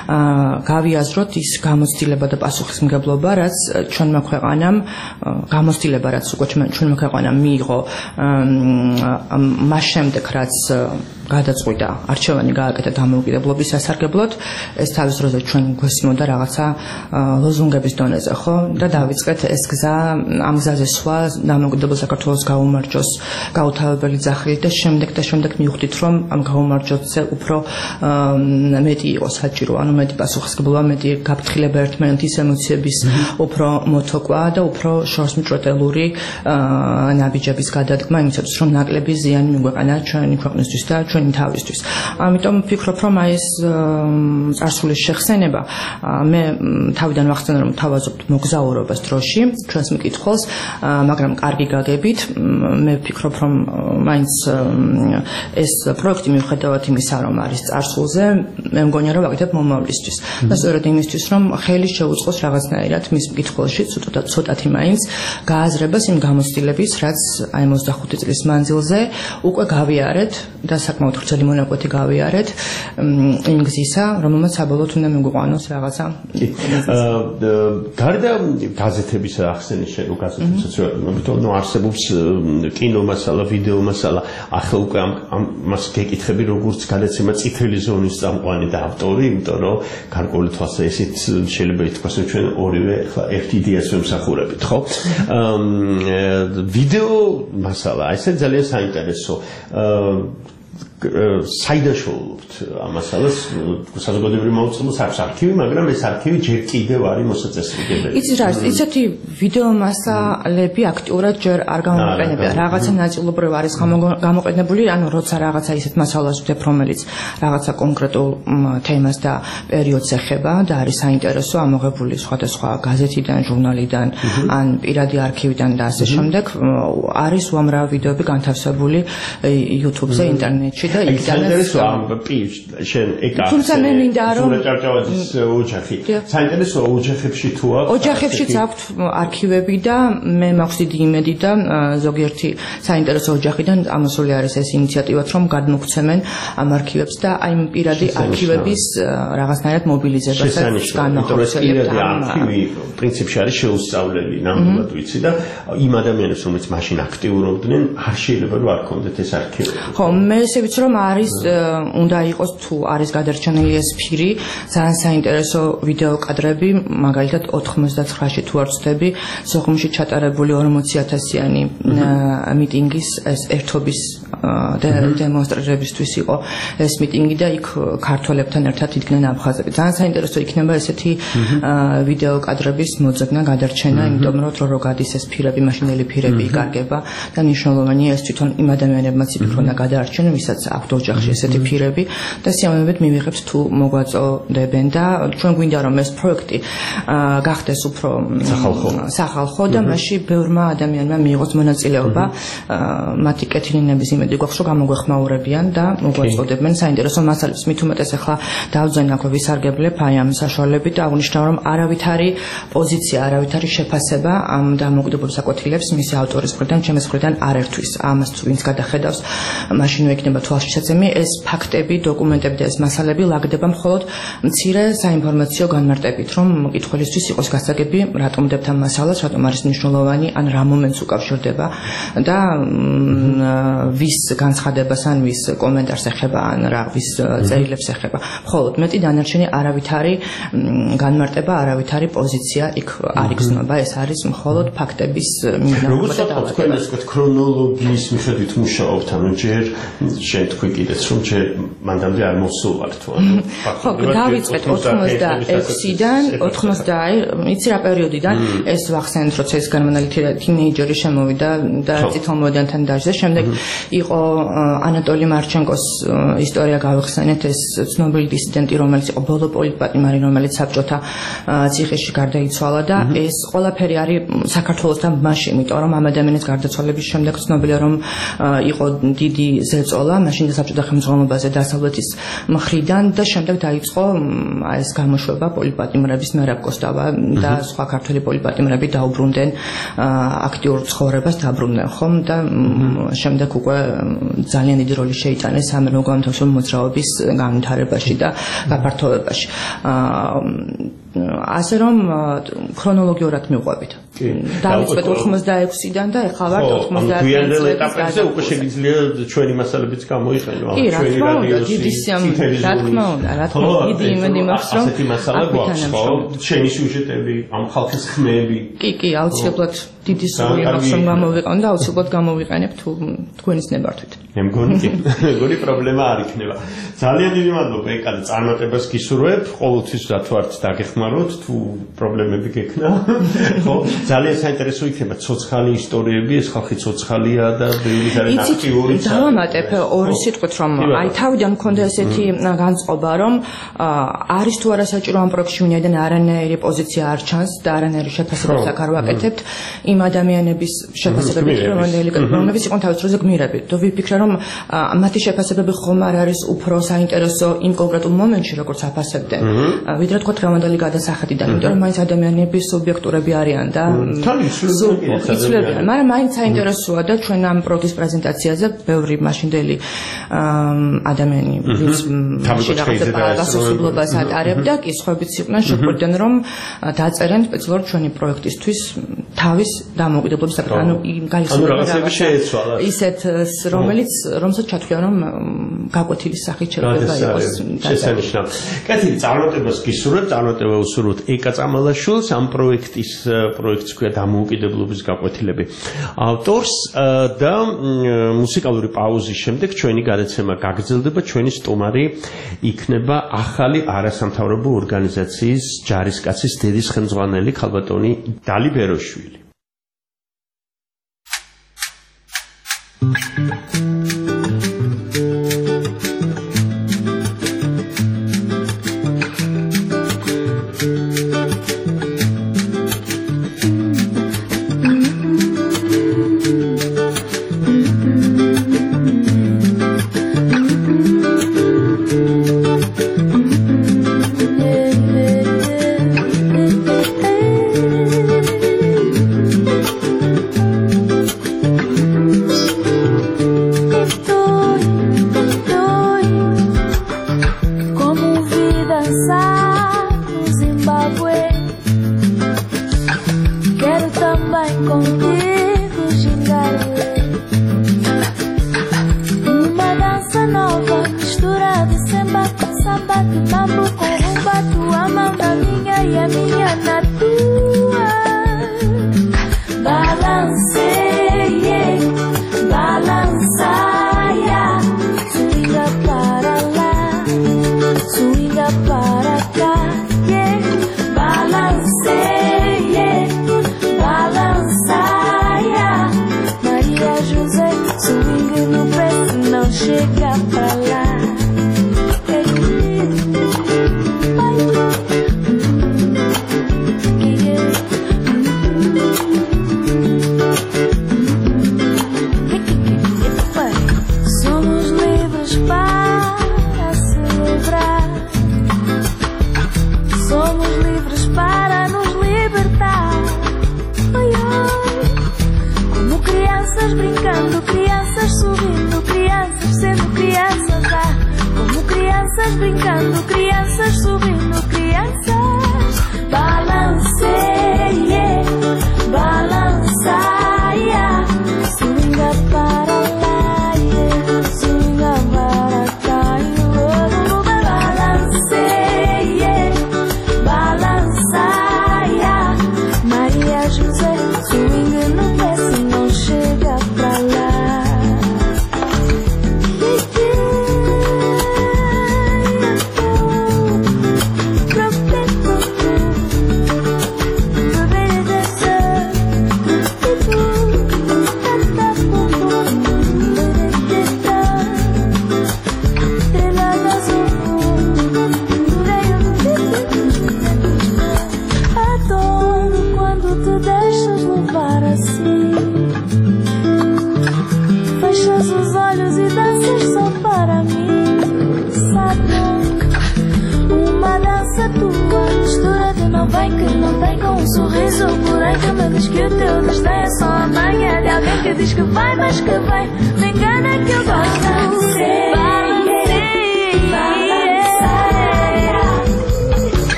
გავიაზროთ ის გამოცდილება და პასუხისმგებლობა რაც ჩვენმა ქვეყანამ გამოცდილება რაც უკვე ჩვენმა ქვეყანამ მიიღო მას შემდეგ რაც გადაწყვიტა არჩევანი გააკეთა დამოუკიდებლობის სასარგებლოდ, ეს თავის დროზე ჩვენ გვესმოდა რაღაცა ლოზუნგების დონეზე, ხო? და დავიწყეთ ეს გზა, ამ გზაზე სვა, დამოუკიდებელ საქართველოს გაუმარჯოს გაუთავებელი ძახილით და შემდეგ მივხვდით, რომ ამ გაუმარჯოზე უფრო მეტი იყო საჭირო, ანუ მეტი პასუხისმგებლობა, მეტი გაფრთხილება ერთმანეთის ემოციების უფრო მოთოკვა და უფრო შორსმჭრელური ნაბიჯების გადადგმა, იმისათვის რომ ნაკლები ზიანი მიგვეყანა ჩვენი ქვეყნისთვის და ჩვენი თავისთვის. ამიტომ ვფიქრობ, რომ აი ეს წარსულის შეხსენება, მე თავიდან ვახსენე, რომ თავაზობთ მოგზაურობას დროში, ჩვენს მკითხველს, მაგრამ კარგი გაგებით, მე ვფიქრობ, რომ მაინც ეს პროექტი მიუხედავად იმისა, რომ არის წარსულზე, მე მგონია, რომ ვაკეთებ მომავლისთვის. და სწორედ იმისთვის, რომ ხელი შეუწყოს რაღაცნაირად მის მკითხველში ცოტათი მაინც გააზრებას იმ გამოცდილების, რაც აი 25 წლის მანძილზე უკვე გავიარეთ და საკმაოდ ვრცელი მონაკვეთი გავიარეთ იმ გზისა, რომელმაც საბოლოოდ უნდა მიგვიყვანოს რაღაცა. გარდა გაზეთების ახსენის შენ გაზეთებსაც ნუ არსებობს კინო მასალა, ვიდეო მასალა, ახლა უკვე ამას გეკითხები, როგორც გადაცემა წითელი ზონის წამყვანი და ავტორი, იმიტომ რომ გარკვეული თვალსაზრისით შეიძლება ითქვას, რომ ჩვენ ორივე ახლა ერთ იდეას ვემსახურებით, ხო? ვიდეო მასალა, ესე ძალიან საინტერესო. საიდან შოულობთ ამ მასალას, საზოგადოებრივი მაუწყებლობის აქვს არქივი, მაგრამ ეს არქივი ჯერ კიდევ არის მოსაწესრიგებელი. იცით რა, ისეთი ვიდეო მასალები აქტიურად ჯერ არ გამოიყენებია. რაღაცა ნაწილობრივ არის გამოყენებული, ანუ როცა რაღაცა ისეთ მასალას ვდებ, რომელიც რაღაცა კონკრეტულ თემას და პერიოდს ეხება და არის საინტერესო, ამოღებული სხვადასხვა გაზეთიდან, ჟურნალიდან, ან პირადი არქივიდან და ასე შემდეგ, არის უამრავი ვიდეოები განთავსებული YouTube-ზე, ინტერნეტში. საინტერესო ამ შენ ეკა თუმცა მე მინდა რომ ჭავჭავაძის ოჯახი საინტერესო ოჯახებში თუ აქვს ოჯახებშიც აქვს არქივები და მე მაქვს დიდი იმედი და ზოგიერთი საინტერესო ოჯახიდან ამოსული არის ეს ინიციატივაც რომ გადმოგცემენ ამ არქივებს და აი პირადი არქივების რაღაცნაირად მობილიზებასაც განახორციელებთ. არქივი პრინციპში არის შეუსწავლელი, ნამდვილად ვიცი და იმ ადამიანებს რომლებიც მაშინ აქტიურობდნენ არ შეიძლება რომ არ ქონდეთ ეს არქივები. ხო, მე ესე ვიცი რომ არის უნდა იყოს თუ არის გადარჩენილი ეს ფირი, ძალიან საინტერესო ვიდეო კადრები, მაგალითად 99-ში თუ არ ვცდები, სოხუმში ჩატარებული 40,000-იანი მიტინგის ეს ერთობის დემონსტრირებისთვის იყო ეს მიტინგი და იქ ქართველებთან ერთად იდგნენ აფხაზები. ძალიან საინტერესო იქნება ესეთი ვიდეო კადრების მოძებნა, გადარჩენა, იმიტომ რომ დრო გადის ეს ფირები, მაშინელი ფირები იკარგება და მნიშვნელოვანია ეს თვითონ იმ ადამიანებმაც იფიქრონ და გადაარჩენ, ვისაც აქვთ ოჯახში ესეთი ფირები და სიამოვნებით მივიღებთ თუ მოგვაწოდებენ და ჩვენ გვინდა რომ ეს პროექტი გახდეს უფრო სახალხო და მასში ბევრმა ადამიანმა მიიღოს მონაწილეობა, მათი კეთილინების იმედი გვაქვს რომ გამოგვეხმაურებიან და მოგვაწოდებენ საინტერესო მასალებს. მით უმეტეს ახლა დავძენ აქვე ვისარგებლებ აი ამ საშუალებით და აღნიშნავ რომ არავითარი პოზიცია, არავითარი შეფასება ამ დამოუკიდებელ საკვეთილებს მისი ავტორის მხრიდან, ჩემს მხრიდან არ ერთვის. ამას ვინც გადახედავს, მაშინ იქნება თვალშისაცემი, ეს ფაქტები, დოკუმენტები და ეს მასალები ლაგდება მხოლოდ მცირე საინფორმაციო განმარტებით, რომ მკითხველისთვის იყოს გასაგები, რატომ დებთ ამ მასალას, რატომ არის მნიშვნელოვანი, ან რა მომენტს უკავშირდება და ვის განცხადებას ან ვის კომენტარს ეხება, ან რა ვის წერილებს ეხება. მხოლოდ მეტი დანარჩენი არავითარი განმარტება, არავითარი პოზიცია იქ არ იგრძნობა, ეს არის მხოლოდ ფაქტების მიღება და დავადგება. როგორც თქვენ ქრონოლოგიის მიხედვით მუშაობთ, ანუ ჯერ შენ თქვი კიდეც რომ ჯერ მანდამდე არ მოსულვარ თუ ხო, დავიწყეთ 86-დან 90, იცი რა პერიოდიდან ეს ვახსენეთ, როცა ეს განმანალი თინეიჯერი შემოვიდა და წითელმოდიანთან დაჟე, შემდეგ იყო ანატოლი მარჩენკოს ისტორია გავიხსენეთ, ეს ცნობილი დისიდენტი, რომელიც იყო ბოლო პოლიტპატიმარი, რომელიც საბჭოთა ციხეში გარდაიცვალა და ეს ყველაფერი არის საქართველოსთან მასში, იმიტომ რომ ამ ადამიანის გარდაცვალების შემდეგ ცნობილია რომ იყო დიდი ზეწოლა მაშინ საბჭოთა ხელმძღვანელობაზე დასავლეთის მხრიდან და შემდეგ დაიწყო ეს გამოშვება პოლიტპატიმრების მერაბკოსტავა და სხვა ქართველი პოლიტპატიმრები დაუბრუნდნენ აქტიურ ცხოვრებას დაბრუნდნენ ხომ და შემდეგ უკვე ძალიან დიდი როლი შეიტანეს სამეფო განთავისუფლების მოძრაობის განვითარებაში და გაფართოვებაში. ასე რომ ქრონოლოგიურად მივყვებით. დავიწყეთ 86-დან და ეხლა ვართ 90-დან. გვიანდელ ეტაპებზე უკვე შეგიძლია ჩვენი მასალებიც გამოიყენო. ჩვენი რადიოსი, რა თქმა უნდა, დიდი იმედი მაქვს, რომ ასეთი მასალა გვაქვს, ხო? ჩვენი სიუჟეტები, ამ ხალხის ხმები. კი, აუცილებლად დიდი სურვილი მაქვს, რომ გამოვიყენო და აუცილებლად გამოვიყენებ თუ თქვენის ნებართვით. მე მგონი პრობლემა არ იქნება. ძალიან დიდი მადლობა ეკალე წარმატებას გისურვებ, ყოველთვის დათვართ დაგეხმაროთ თუ პრობლემები გექნა. ხო, ძალიან საინტერესო იქნება ცოცხალი ისტორიები, ეს ხალხი ცოცხალია და ბევრი ძალიან აქტიური. დავამატებ ორი სიტყვით, რომ აი თავიდან მქონდა ესეთი განწყობა, რომ არის თუ არა საჭირო ამ პროექტში ვინაიდან არანაირი პოზიცია არ ჩანს და არანაირი შეფასებაც არ ვაკეთებთ იმ ადამიანების შეფასებებით, რომლებიც იყვნენ თავის დროზე გმირები. და ვიფიქრე, რომ მათი შეფასებები ხომ არ არის უფრო საინტერესო იმ კონკრეტულ მომენტში, როგორც აფასებდნენ, ვიდრე თქვა დღევანდელი გადასახედიდან, იმიტომ რომ მაინც ადამიანები სუბიექტურები არიან და იცვლებიან, მაგრამ მაინც საინტერესოა და ჩვენ ამ პროექტის პრეზენტაციაზე ბევრი მაშინდელი ადამიანი, ვინც მაშინ გასასრულობას ატარებდა, კი სხვაებიც იყვნენ შეხვდნენ, რომ დაწერენ სპეციალურად ჩვენი პროექტისთვის თავის დამოუკიდებლობის საკითხი, ანუ რაღაცები შეეცვალა. ისეთს, რომელსაც ჩათვლიან, რომ გაკვეთილის სახით შეიძლება იყოს შესანიშნავი. კეთილი, წარმატებას გისურვებ, წარმატება უსურვოთ ეკა წამალაშვილს, ამ პროექტს ქვია დამოუკიდებლობის გაკვეთილები ავტორს და მუსიკალური პაუზის შემდეგ ჩვენი გადაცემა გაგრძელდება, ჩვენი სტუმარი იქნება ახალი არასამთავრობო ორგანიზაციის ჯარისკაცის დედის ხელმძღვანელი ქალბატონი დალი ბეროშვილი.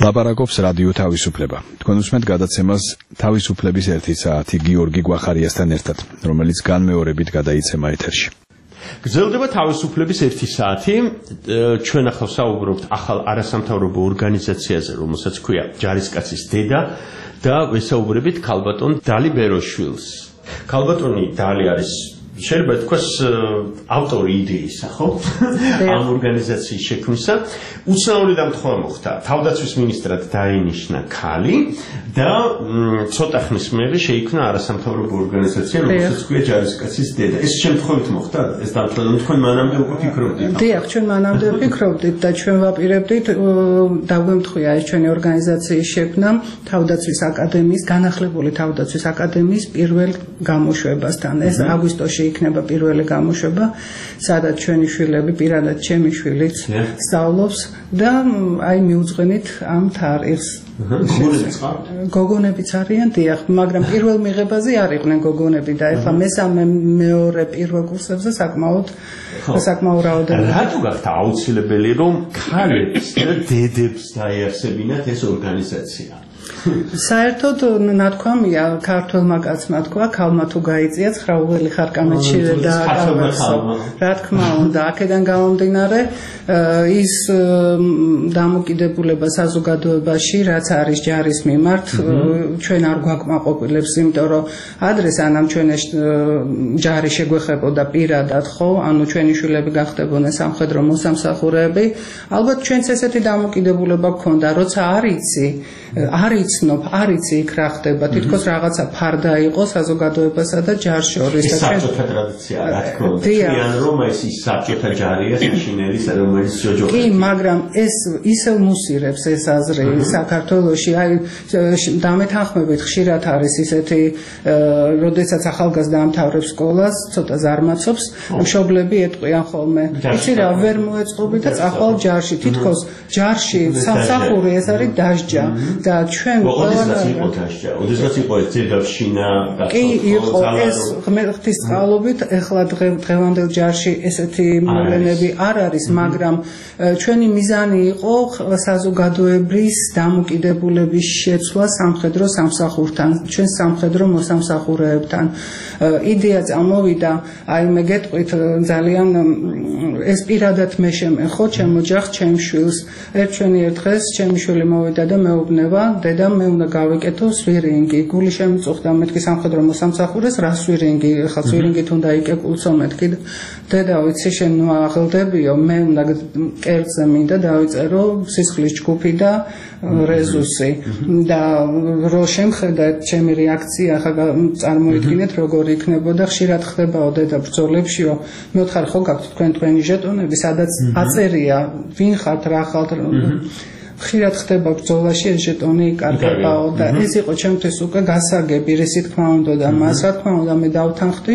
ლაპარაკობს რადიო თავისუფლება. თქვენ უსმენთ გადაცემას თავისუფლების 1 საათი გიორგი გვახარიასთან ერთად, რომელიც განმეორებით გადაიცემა ეთერში. გრძელდება თავისუფლების 1 საათი. ჩვენ ახლა ვსაუბრობთ ახალ არასამთავრობო ორგანიზაციაზე, რომელსაც ქვია ჯარისკაცის დედა და ვესაუბრებით ქალბატონ დალი ბეროშვილს. ქალბატონი დალი არის შეიძლება თქვას ავტორი იდეისა, ხო? ამ ორგანიზაციის შექმნისა. უცნაური დამთხობა მოხდა. თავდაცვის მინისტრად დაინიშნა ქალი და ცოტა ხნის მერე შეიქმნა არასამთავრობო ორგანიზაცია, რომელსაც ქვია ჯარისკაცის დედა. ეს შემთხვევით მოხდა? ეს დამთხობა თქვენ მანამდე უკვე ფიქრობდით? დიახ, ჩვენ მანამდე ვფიქრობდით და ჩვენ ვაპირებდით დაგვემთხვია ეს ჩვენი ორგანიზაციის შექმნა თავდაცვის აკადემიის, განახლებული თავდაცვის აკადემიის პირველ გამოშვებასთან. ეს აგვისტოში იქნება პირველი გამოშვება, სადაც ჩვენი შვილები, პირადად ჩემი შვილიც სწავლობს და აი მიუძღვნით ამ თარიღს. გოგონებიც არიან, დიახ, მაგრამ პირველ მიღებაზე არ იყვნენ გოგონები და ეხლა მესამე, მეორე პირველ კურსებზე საკმაოდ რაოდენობა. რატო გახდა აუცილებელი რომ ქალებს და დედებს დაეარსებინათ ეს ორგანიზაცია? საერთოდ ნათქვამია ქართველმა კაცმა თქვა, ქალმა თუ გაიწია ცხრაუღელი ხარკამეთში და რა თქმა უნდა, აქედან გამომდინარე ის დამოკიდებულება საზოგადოებაში, რაც არის ჯარის მიმართ, ჩვენ არ გვაკმაყოფილებს, იმიტომ რომ ადრე სანამ ჩვენ ჯარი შეგვეხებოდა პირადად, ხო, ანუ ჩვენი შვილები გახდებოდნენ სამხედრო მოსამსახურეები, ალბათ ჩვენც ესეთი დამოკიდებულება გქონდა, როცა არ იცნობ, არ იცი იქ რა ხდება, თითქოს რაღაცა ფარდა იყო საზოგადოებასა და ჯარს შორის. ეს საბჭოთა ტრადიციაა, რა თქმა უნდა. თქვენ რომ ეს საბჭოთა ჯარია, საშინელი, რომელიც ჯოჯოხი. კი, მაგრამ ეს ისევ მუსირებს ეს აზრი საქართველოში. აი დამეთანხმებით ხშირად არის ისეთი, როდესაც ახალგაზრდა ამთავრებს სკოლას, ცოტა ზარმაცობს, მშობლები ეტყვიან ხოლმე. იცი რა, ვერ მოეწყობი და წახვალ ჯარში. თითქოს ჯარში სამსახური ეს არის დასჯა და ჩვენ ოდესაც იყო ეს ძეგავშინა კი იყო ეს ღმერთის წყალობით ეხლა დღევანდელ ჯარში ესეთი მოვლენები არ არის, მაგრამ ჩვენი მიზანი იყო საზოგადოების დამოკიდებულების შეცვლა სამხედრო სამსახურთან, ჩვენ სამხედრო მოსამსახურეებთან. იდეა წამოვიდა, აი მე გეტყვით ძალიან ეს პირადად მე შემეხო ჩემ ოჯახს, ჩემ შვილს. ჩვენი ერთ დღეს ჩემი შვილი მოვიდა და მეუბნება, დედა მე უნდა გავიკეთო სვირინგი, გული შემწუხდა, მეთქი სამხედრო მოსამსახურეს, რა სვირინგი, ხა სვირინგით უნდა იკეკულცო, მეთქი დედა ვიცი შენ ნუ აღელდებიო, მე უნდა კერძზე მინდა დავიწერო სისხლის ჯგუფი და რეზუსი და რო შემხედა ჩემი რეაქცია, ხა წარმოიდგინეთ როგორი იქნებოდა, ხშირად ხდებაო დედა ბრძოლებშიო, მე ვთხარ ხო გაქვთ თქვენი ჟეტონები, სადაც აწერია ვინ ხართ, რა ხართ, ხშირად ხდება ბრძოლაში ეს ჟეტონი იკარგებაო და ეს იყო ჩემთვის უკვე გასაგები, რისი თქმა უნდა და მას რა თქმა უნდა მე დავთანხმდი.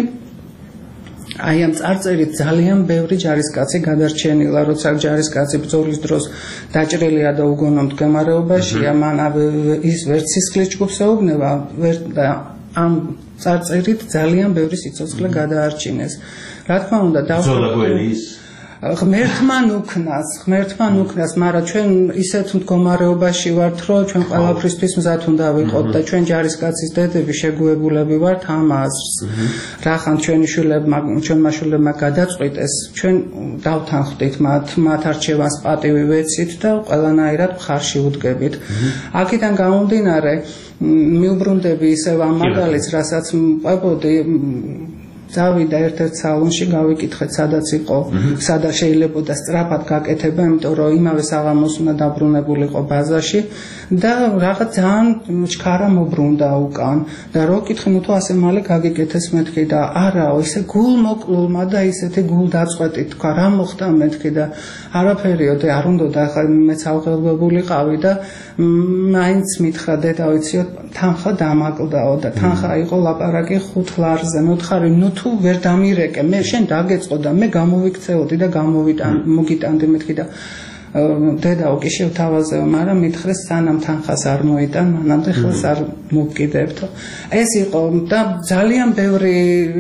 აი ამ წარწერით ძალიან ბევრი ჯარისკაცი გადარჩენილა, როცა ჯარისკაცი ბრძოლის დროს დაჭრილია და უგონო მდგომარეობაშია, მან ის ვერც სისხლის ჯგუფს ეუბნება, და ამ წარწერით ძალიან ბევრი სიცოცხლე გადაარჩინეს. რა თქმა უნდა ბრძოლაგველის ღმერთმან უკნას, მაგრამ ჩვენ ისეთ მდგომარეობაში ვართ, რომ ჩვენ ყველაფრისთვის მზად უნდა ვიყოთ და ჩვენ ჯარისკაცის დედები შეგუებულები ვართ ამ აზრს. რახან ჩვენი ჩვენმა შვილებმა გადაწყვიტეს, ჩვენ დავთანხმდით მათ არჩევანს პატივი ვეცით და ყველანაირად მხარში ვუდგებით. აქედან გამომდინარე, მიუბრუნდები ისევ ამ მაგალითს, რასაც ყვებოდი, წავიდა ერთ-ერთ სალონში, გავიკითხეთ სადაც იყო, სადაც შეიძლებოდა სწრაფად გაკეთება, იმიტომ რომ იმავე საღამოს უნდა დაბრუნებულიყო ბაზაში და რაღაც ძალიან ჩქარა მობრუნდა უკან და რო კითხე, ნუ თუ ასე მალე გაგიკეთეს, მეთქი და არაო, ისე გულმოკლულმა და ისეთი გულდაწყვეტით თქვა, რა მოხდა, მეთქი და არაფერიო და არ უნდა და ახლა მეც ავღელვებულიყავი და მაინც მითხრა დედა, ვიციო, თანხა დამაკლდაო და თანხა იყო ლაპარაკი 5 ლარზე, მოვთხარი, ნუ თუ ვერ დამირეკე, მე შენ დაგეწყო და მე გამოვიქცეოდი და მოგიტანდი, მეთქი და დედაო კი შევთავაზეო, მაგრამ მითხრეს სანამ თანხას არ მოიტან, მანამდე ხელს არ მოგკიდებთო. ეს იყო და ძალიან ბევრი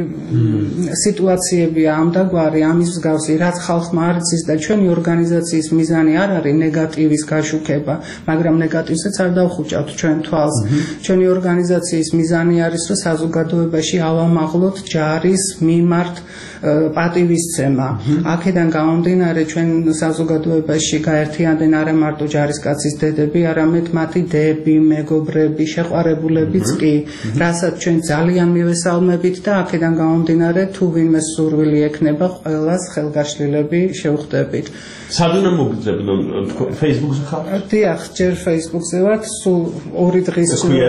სიტუაციებია ამდაგვარი, ამის მსგავსი, რაც ხალხმა არ იცის და ჩვენი ორგანიზაციის მიზანი არ არის ნეგატივის გაშუქება, მაგრამ ნეგატივსაც არ დავხუჭავთ ჩვენ თვალს. ჩვენი ორგანიზაციის მიზანი არის, რომ საზოგადოებაში ავამაღლოთ ჯარის მიმართ პატივისცემა. აქედან გამომდინარე ჩვენ საზოგადოებაში გაერთიანდნენ არა მარტო ჯარისკაცის დედები, არამედ მათი დეები, მეგობრები, შეყვარებულებიც კი, რასაც ჩვენ ძალიან მივესალმებით და აქედან გამომდინარე თუ ვინმე სურვილი ექნება, ყველას ხელგაშლილები შევხვდებით. სად უნდა მოგძებნო Facebook-ზე ხარ? დიახ, ჯერ Facebook-ზე ვარ, სულ 2 დღის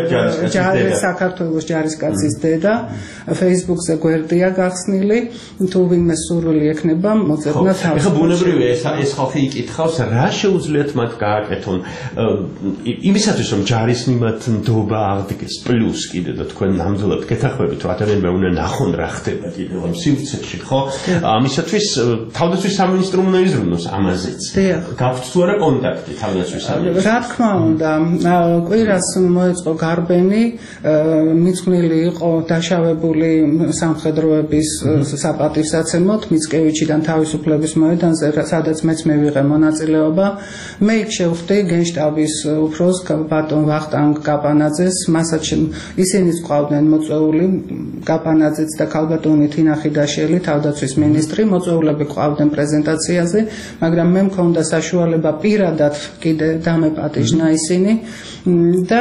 საქართველოს ჯარისკაცის დედა. Facebook-ზე გვერდია გახსნილი, თუ ვინმე სურვილი ექნება, მოძებნა თავს. ეხლა ბუნებრივია ეს ხალხი იკითხავს, რა შეუძლიათ მათ გააკეთონ იმისათვის, რომ ჯარის მიმართ ნდობა აღდგეს, პლუს კიდე და თქვენ ნამდვილად გეთანხმებით, რომ ადამიანმა უნდა ნახონ რა ხდება კიდევ ამ სივრცეში, ხო? ამისათვის თავდაცვის სამინისტრო უნდა იზრუნოს ამაზეც. გაქვთ თუ არა კონტაქტი თავდაცვის სამინისტროს? რა თქმა უნდა, კვირას მოეწყო გარბენი, მიძღვნილი იყო დაშავებული სამხედროების საპატივსაცემლოდ მიცკევიჩიდან თავისუფლების მოედანზე, სადაც მეც მივიღე მონაწილეობა. მე იქ შევხვდი გენშტაბის უფროს ბატონ ვახტანგ კაპანაძეს, მასაც ისინიც ყავდნენ მოწვეული, კაპანაძეც და ქალბატონი თინა ხიდაშელი, თავდაცვის მინისტრი, მოწვეულები ყავდნენ პრეზენტაციაზე, მაგრამ მე მქონდა საშუალება პირადად კიდე დამეპატიჟნა ისინი და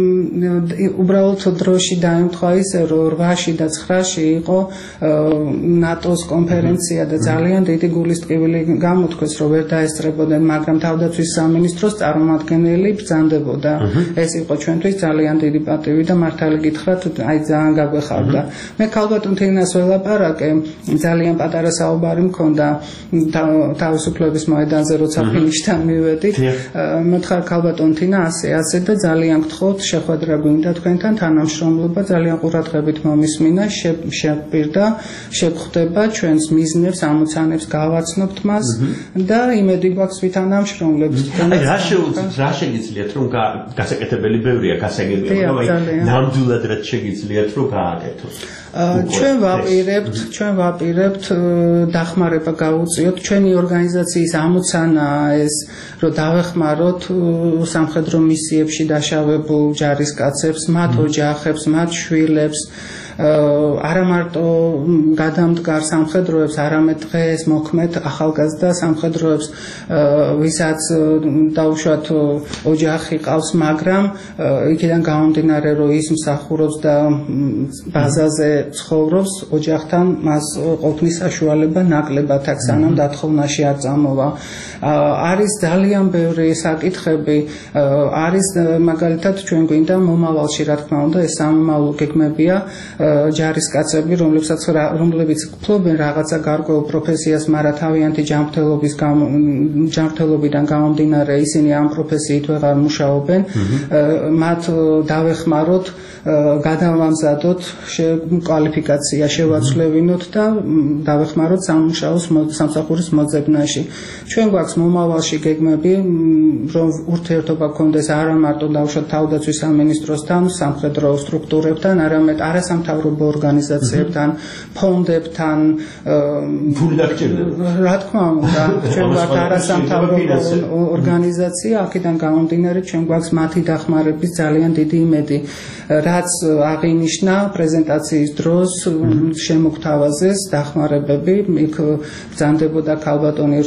უბრალოდ დროში დაემთხვა ისე, რომ 8-ში და 9-ში იყო ნატოს კონფერენცია და ძალიან დიდი გულისწყივილი გამოთქვეს, რომ ვერ დაესწრებოდნენ, მაგრამ თავდაცვის სამინისტროს წარმომადგენელი ბრძანდებოდა. ეს იყო ჩვენთვის ძალიან დიდი პატივი და მართალი გითხრათ, აი ძალიან გაგვეხარდა. მე ქალბატონ თინას ველაპარაკე, ძალიან პატარა საუბარი მქონდა თავისუფლების მოედანზე, როცა ფინიშთან მივედით. მოთხარ ქალბატონ თინა ასე და ძალიან გთხოვთ, შეხვედრა გვინდა თქვენთან, თანამშრომლობა ძალიან ყურადღებით მომისმინა, შეგვპირდა, შეგხვდება ჩვენს მიზნებს, ამოცანებს გავაცნობთ მას და იმედი გვაქვს ვითანამშრომლებთ. რა შეგიძლიათ რომ გასაკეთებელი ბევრია გასაგებია, ნამდვილად რაც შეგიძლიათ რომ გააკეთოთ? ჩვენ ვაპირებთ დახმარება გავუწიოთ. ჩვენი ორგანიზაციის ამოცანაა ეს, რომ დავეხმაროთ სამხედრო მისიებში დაშავებულ ჯარისკაცებს, მათ ოჯახებს, მათ შვილებს, არა მარტო გადამდგარ სამხედროებს, არამედ დღეს მოქმედ ახალგაზრდა სამხედროებს, ვისაც დაუშვათ ოჯახი ყავს, მაგრამ იქიდან გამომდინარე, რომ ის მსახურობს და ბაზაზე ცხოვრობს, ოჯახთან მას ყოფნის საშუალება ნაკლებად აქვს, სანამ დათხოვნაში არ წამოვა. არის ძალიან ბევრი საკითხები, არის მაგალითად ჩვენ გვინდა მომავალში, რა თქმა უნდა, ეს სამომავლო გეგმებია, ჯარისკაცები, რომლებიც ფლობენ რაღაცა გარკვეულ პროფესიას, მაგრამ თავიანთი ჯანმრთელობიდან გამომდინარე ისინი ამ პროფესიით ვეღარ მუშაობენ, მათ დავეხმაროთ, გადავამზადოთ კვალიფიკაცია, შევაცვლევინოთ და დავეხმაროთ სამსახურის მოძებნაში. ჩვენ გვაქვს მომავალში გეგმები, რომ ურთიერთობა გქონდეს არა მარტო დავუშვათ თავდაცვის სამინისტროსთან, სამხედრო სტრუქტურებთან, არამედ არასამთავრობო ორგანიზაციებთან, ფონდებთან. ფული დაგჭირდება. რა თქმა უნდა, ჩვენ ვართ არასამთავრობო ორგანიზაცია, აქედან გამომდინარე ჩვენ გვაქვს მათი დახმარების ძალიან დიდი იმედი. რაც აღინიშნა პრეზენტაციის დროს შემოგთავაზეს დახმარებები, იქ ბრძანდებოდა ქალბატონი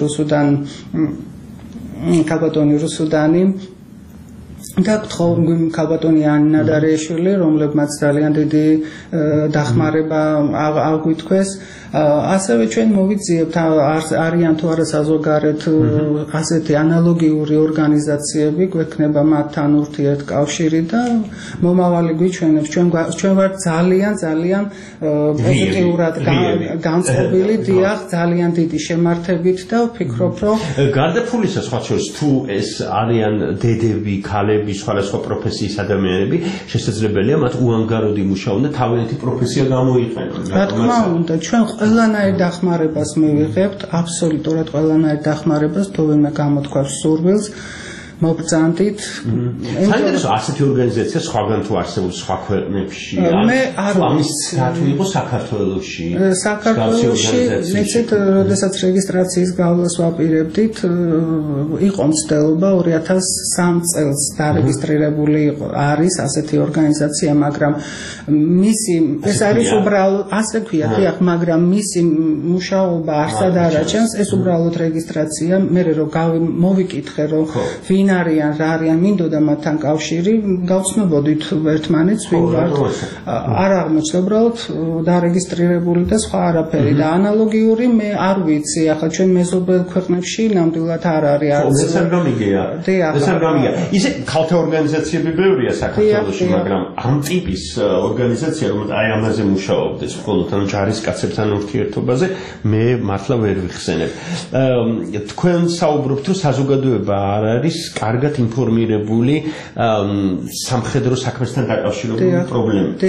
რუსუდანი და ქალბატონი ანინა დარეიშვილი, რომლებმაც ძალიან დიდი დახმარება აღგვითქვეს. ასევე ჩვენ მოვიძიებთ, არიან თუ არა საზოგადოებრივ ასეთი ანალოგიური ორგანიზაციები, გვექნება მათთან ურთიერთკავშირი და მომავალი გვიჩვენებს. ჩვენ ვართ ძალიან პოზიტიურად განწყობილი, დიახ, ძალიან დიდი შემართებით და ვფიქრობ, რომ გარდა ფულისა, სხვა შორის, თუ ეს არიან დედები, ქალები, სხვადასხვა პროფესიის ადამიანები, შესაძლებელია მათ უანგაროდ იმუშაონ და თავიანთი პროფესია გამოიყენონ. რა თქმა უნდა, ჩვენ ყველანაირ დახმარებას მივიღებთ, აბსოლუტურად ყველანაირ დახმარებას, თუ ვინმე გამოთქვამს სურვილს, მობრძანდით. საინტერესო ასეთი ორგანიზაცია სხვაგან თუ არსებობს სხვა ქვეყნებში? მე არ ამის თუ იყო საქართველოში? საქართველოში, მეცეთ, როდესაც რეგისტრაციის გავლას ვაპირებდით, იყო მცდელობა 2003 წელს დარეგისტრირებული არის ასეთი ორგანიზაცია, მაგრამ მისი ეს არის უბრალოდ ასე ქვია, დიახ, მაგრამ მისი მუშაობა არსად არ აჩენს, ეს უბრალოდ რეგისტრაცია, მე რომ მოვიკითხე რომ ვინ არიან, რა არიან, მინდოდა მათთან კავშირი, გავცნობოდით ერთმანეთს, ვინ ვართ. არ აღმოჩნდა, უბრალოდ დარეგისტრირებული და სხვა არაფერი და ანალოგიური მე არ ვიცი, ახლა ჩვენ მეზობელ ქვეყნებში ნამდვილად არ არის არც. ეს არ გამიგია. ეს არ გამიგია. ისე ქალთა ორგანიზაციები ბევრია საქართველოში, მაგრამ ამ ტიპის ორგანიზაცია, რომელიც აი ამაზე მუშაობდეს, მხოლოდ ან ჯარისკაცებთან ურთიერთობაზე, მე მართლა ვერ ვიხსენებ. თქვენ საუბრობთ, რომ საზოგადოება არ არის კარგად ინფორმირებული სამხედრო საქმესთან დაკავშირებული პრობლემებით.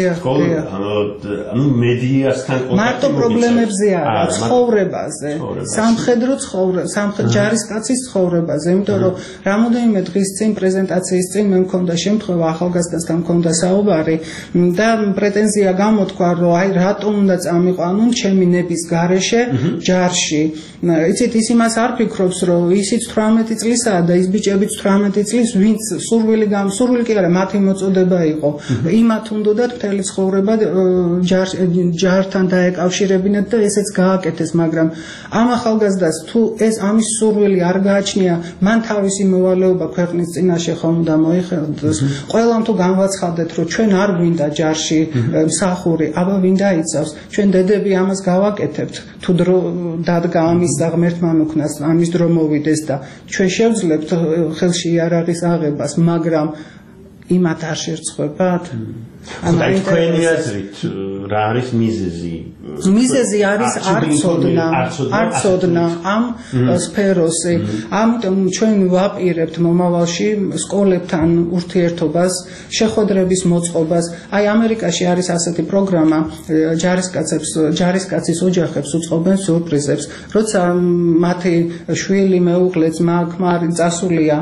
ანუ მედიასთან კონტაქტი მარტო პრობლემებზე არა, ცხოვრებაზე, სამხედრო ჯარისკაცის ცხოვრებაზე, იმიტომ რომ რამოდენიმე დღის წინ პრეზენტაციის წინ მე მქონდა შემთხვევა, ახალგაზრდასთან მქონდა საუბარი და პრეტენზია გამოთქვა, რომ აი რატომ უნდა წამიყვანონ ჩემი ნების გარეშე ჯარში. იცით, ის იმას არ ფიქრობს, რომ ისიც 18 წლისაა და ის ბიჭებიც 18 წლის, ვინც სურვილი კი არა, მათი მოწოდება იყო. იმათ უნდათ მთელი ცხოვრება ჯართან დაეკავშირებინათ და ესეც გააკეთეს, მაგრამ ამ ახალგაზრდას თუ ეს ამის სურვილი არ გააჩნია, მან თავისი მოვალეობა ქვეყნის წინაშე ხომ უნდა მოიხადოს. ყველამ თუ განვაცხადეთ, რომ ჩვენ არ გვინდა ჯარში მსახური, აბა ვინ დაიცავს? ჩვენ დედები ამას გავაკეთებთ. თუ დრო დადგა ამის და ღმერთმა მოკნას, ამის დრო მოვიდეს და ჩვენ შევძლებთ ხელში იარაღის აღებას, მაგრამ იმათ არ შერცხვებათ. აი თქვენი აზრით რა არის მიზეზი? მიზეზი არის არ ცოდნა ამ სფეროზე. ამიტომ ჩვენ ვაპირებთ მომავალში სკოლებთან ურთიერთობას, შეხვედრების მოწყობას. აი ამერიკაში არის ასეთი პროგრამა, ჯარისკაცის ოჯახებს უწყობენ სიურპრიზებს. როცა მათი შვილი, მეუღლე, ძმა, ქმარი წასულია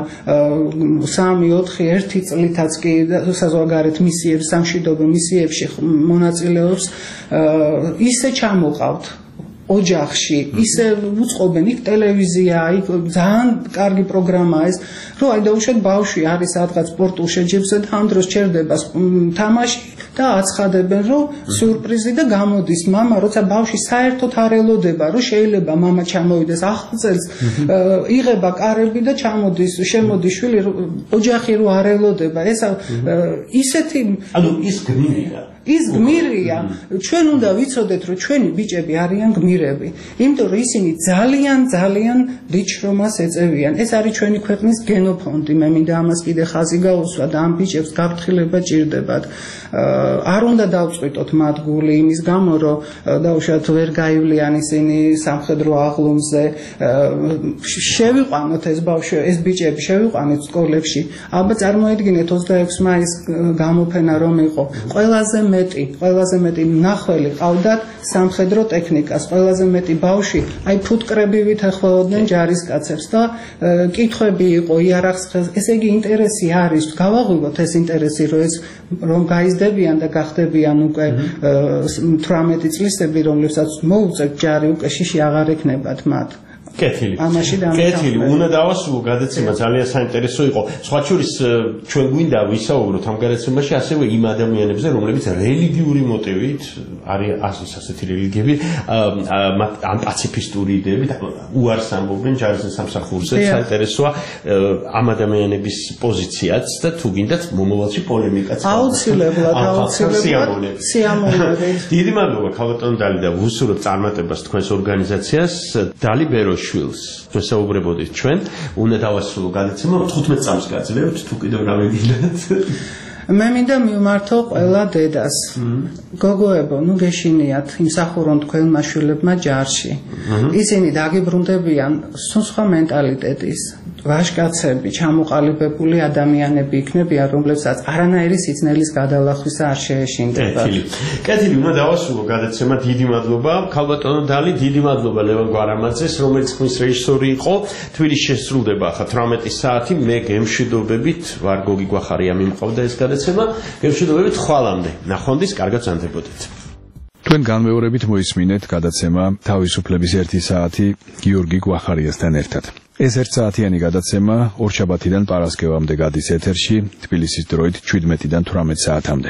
3-4 წლითაც კი საზღვარგარეთ მისიებს, სამშვიდობო მისიებში მონაწილეობს, ისე ჩამოყავთ ოჯახში, ისე უწყობენ, იქ ტელევიზია, იქ ძალიან კარგი პროგრამაა ეს, რომ აი დაუშვათ ბავშვი არის სადღაც სპორტულ შეჯიბრზე და ამ დროს ჩერდება თამაში და აცხადებენ, რომ სიურპრიზი და გამოდის მამა, როცა ბავშვი საერთოდ არ ელოდება, რომ შეიძლება მამა ჩამოვიდეს ახალ წელს, იღება კარები და ჩამოდის, შემოდის შვილი, ოჯახი რო არ ელოდება. ეს ისეთი ანუ ის გმირია. ის გმირია. ჩვენ უნდა ვიცოდეთ, რომ ჩვენი ბიჭები არიან გმირები, იმიტომ რომ ისინი ძალიან დიდ შრომას ეწევიან. ეს არის ჩვენი ქვეყნის გენოფონდი. მე მინდა ამას კიდე ხაზი გაუსვა და ამ ბიჭებს გაფრთხილება ჭირდებათ. არ უნდა დავწყვიტოთ მათ გული იმის გამო, რომ დაუშვათ ვერ გაივლიან ისინი სამხედრო აღლუმზე. შევიყვანოთ ეს ბიჭები შევიყვანეთ სკოლებში. აბა წარმოედგინეთ 26 მაისს გამოფენა რომ იყო. ყველაზე მეტი მნახველი ყავდათ სამხედრო ტექნიკას, ყველაზე მეტი ბავშვი აი ფუტკრებივით ეხმაურებდნენ ჯარისკაცებს და კითხვები იყო იარაღს ხელს. ესე იგი ინტერესი არის, გავაღვივოთ ეს ინტერესი, რომ გაიზრდებიან და გახდებიან უკვე 18 წლისები, რომლებსაც მოუწევთ ჯარი, უკვე შიში აღარ ექნებათ მათ. კეთილი. უნდა დავასრულო გადაცემა, ძალიან საინტერესო იყო. სხვა შორის ჩვენ გვინდა ვისაუბროთ ამ გადაცემაში ასევე იმ ადამიანებზე, რომლებიც რელიგიური მოტივით არის ასეთი რელიგიები, ამ პაციფისტური იდეებით უარს ამბობენ ჯარის სამსახურზე. საინტერესოა ამ ადამიანების პოზიციაც და თუ გინდათ მომავალში პოლემიკაც. აუცილებლად სიამოვნებით. დიდი მადლობა ქალბატონ დალი და ვუსურვებთ წარმატებას თქვენს ორგანიზაციას. დალი ბეროშვილს ჩვენ საუბრებოდით ჩვენ, უნდა დავასრულო გადაცემა 15 წამს გაძლევთ, თუ კიდევ რა მეგინათ. მე მინდა მივმართო ყველა დედას. გოგოებო, ნუ გეშინიათ, იმსახურონ თქვენმა შვილებმა ჯარში. ისინი დაგიბრუნდებიან სხვა მენტალიტეტის, ვაჟკაცები, ჩამოყალიბებული ადამიანები იქნებიან, რომლებსაც არანაირი სიცნელის გადალახვისა არ შეეშინდება. კეთილი, უნდა დავასრულო გადაცემა. დიდი მადლობა ქალბატონო დალი, დიდი მადლობა ლევან გვარამაძეს, რომელიც ქმნის რეჟისორი იყო. თბილისში შესრულდება ახლა 18 საათი. მე გემშვიდობებით, ვარ გოგი გვახარია მიმყავდა ეს გადაცემა. გემშვიდობებით ხვალამდე. ნახვამდის, კარგად ზანდებოდეთ. თქვენ განმეორებით მოისმინეთ გადაცემა თავისუფლების 1 საათი გიორგი გვახარიასთან ერთად. ეს 1 საათიანი გადაცემა ორშაბათიდან პარასკევამდე გადის ეთერში, თბილისის დროით 17-დან 18 საათამდე.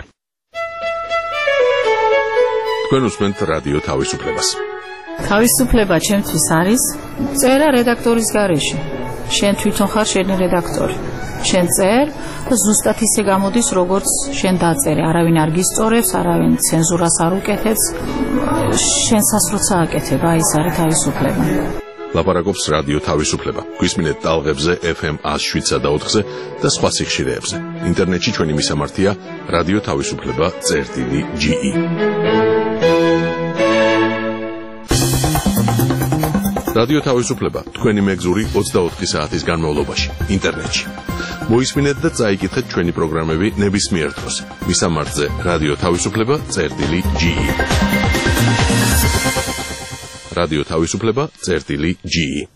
თქვენ უსმენთ რადიო თავისუფლებას. თავისუფლება ჩემთვის არის წერა რედაქტორის გარეშე. შენ თვითონ ხარ შენი რედაქტორი. შენ წერ და ზუსტად ისე გამოდის, როგორც შენ დაწერე. არავინ არ გისწორებს, არავინ ცენზურას არ უკეთებს. შენსაც როცა აკეთებ, აი ეს არის თავისუფლება. ლაპარაკობს რადიო თავისუფლება. გვისმინეთ ტალღებზე FM 107.4-ზე და სხვა სიხშირეებზე. ინტერნეტში ჩვენი მისამართია რადიო თავისუფლება.ge. რადიო თავისუფლება თქვენი მეგზური 24 საათის განმავლობაში ინტერნეტში. მოისმინეთ და წაიკითხეთ ჩვენი პროგრამები ნებისმიერ დროს. მისამართზე რადიო თავისუფლება.ge. რადიო თავისუფლება.ge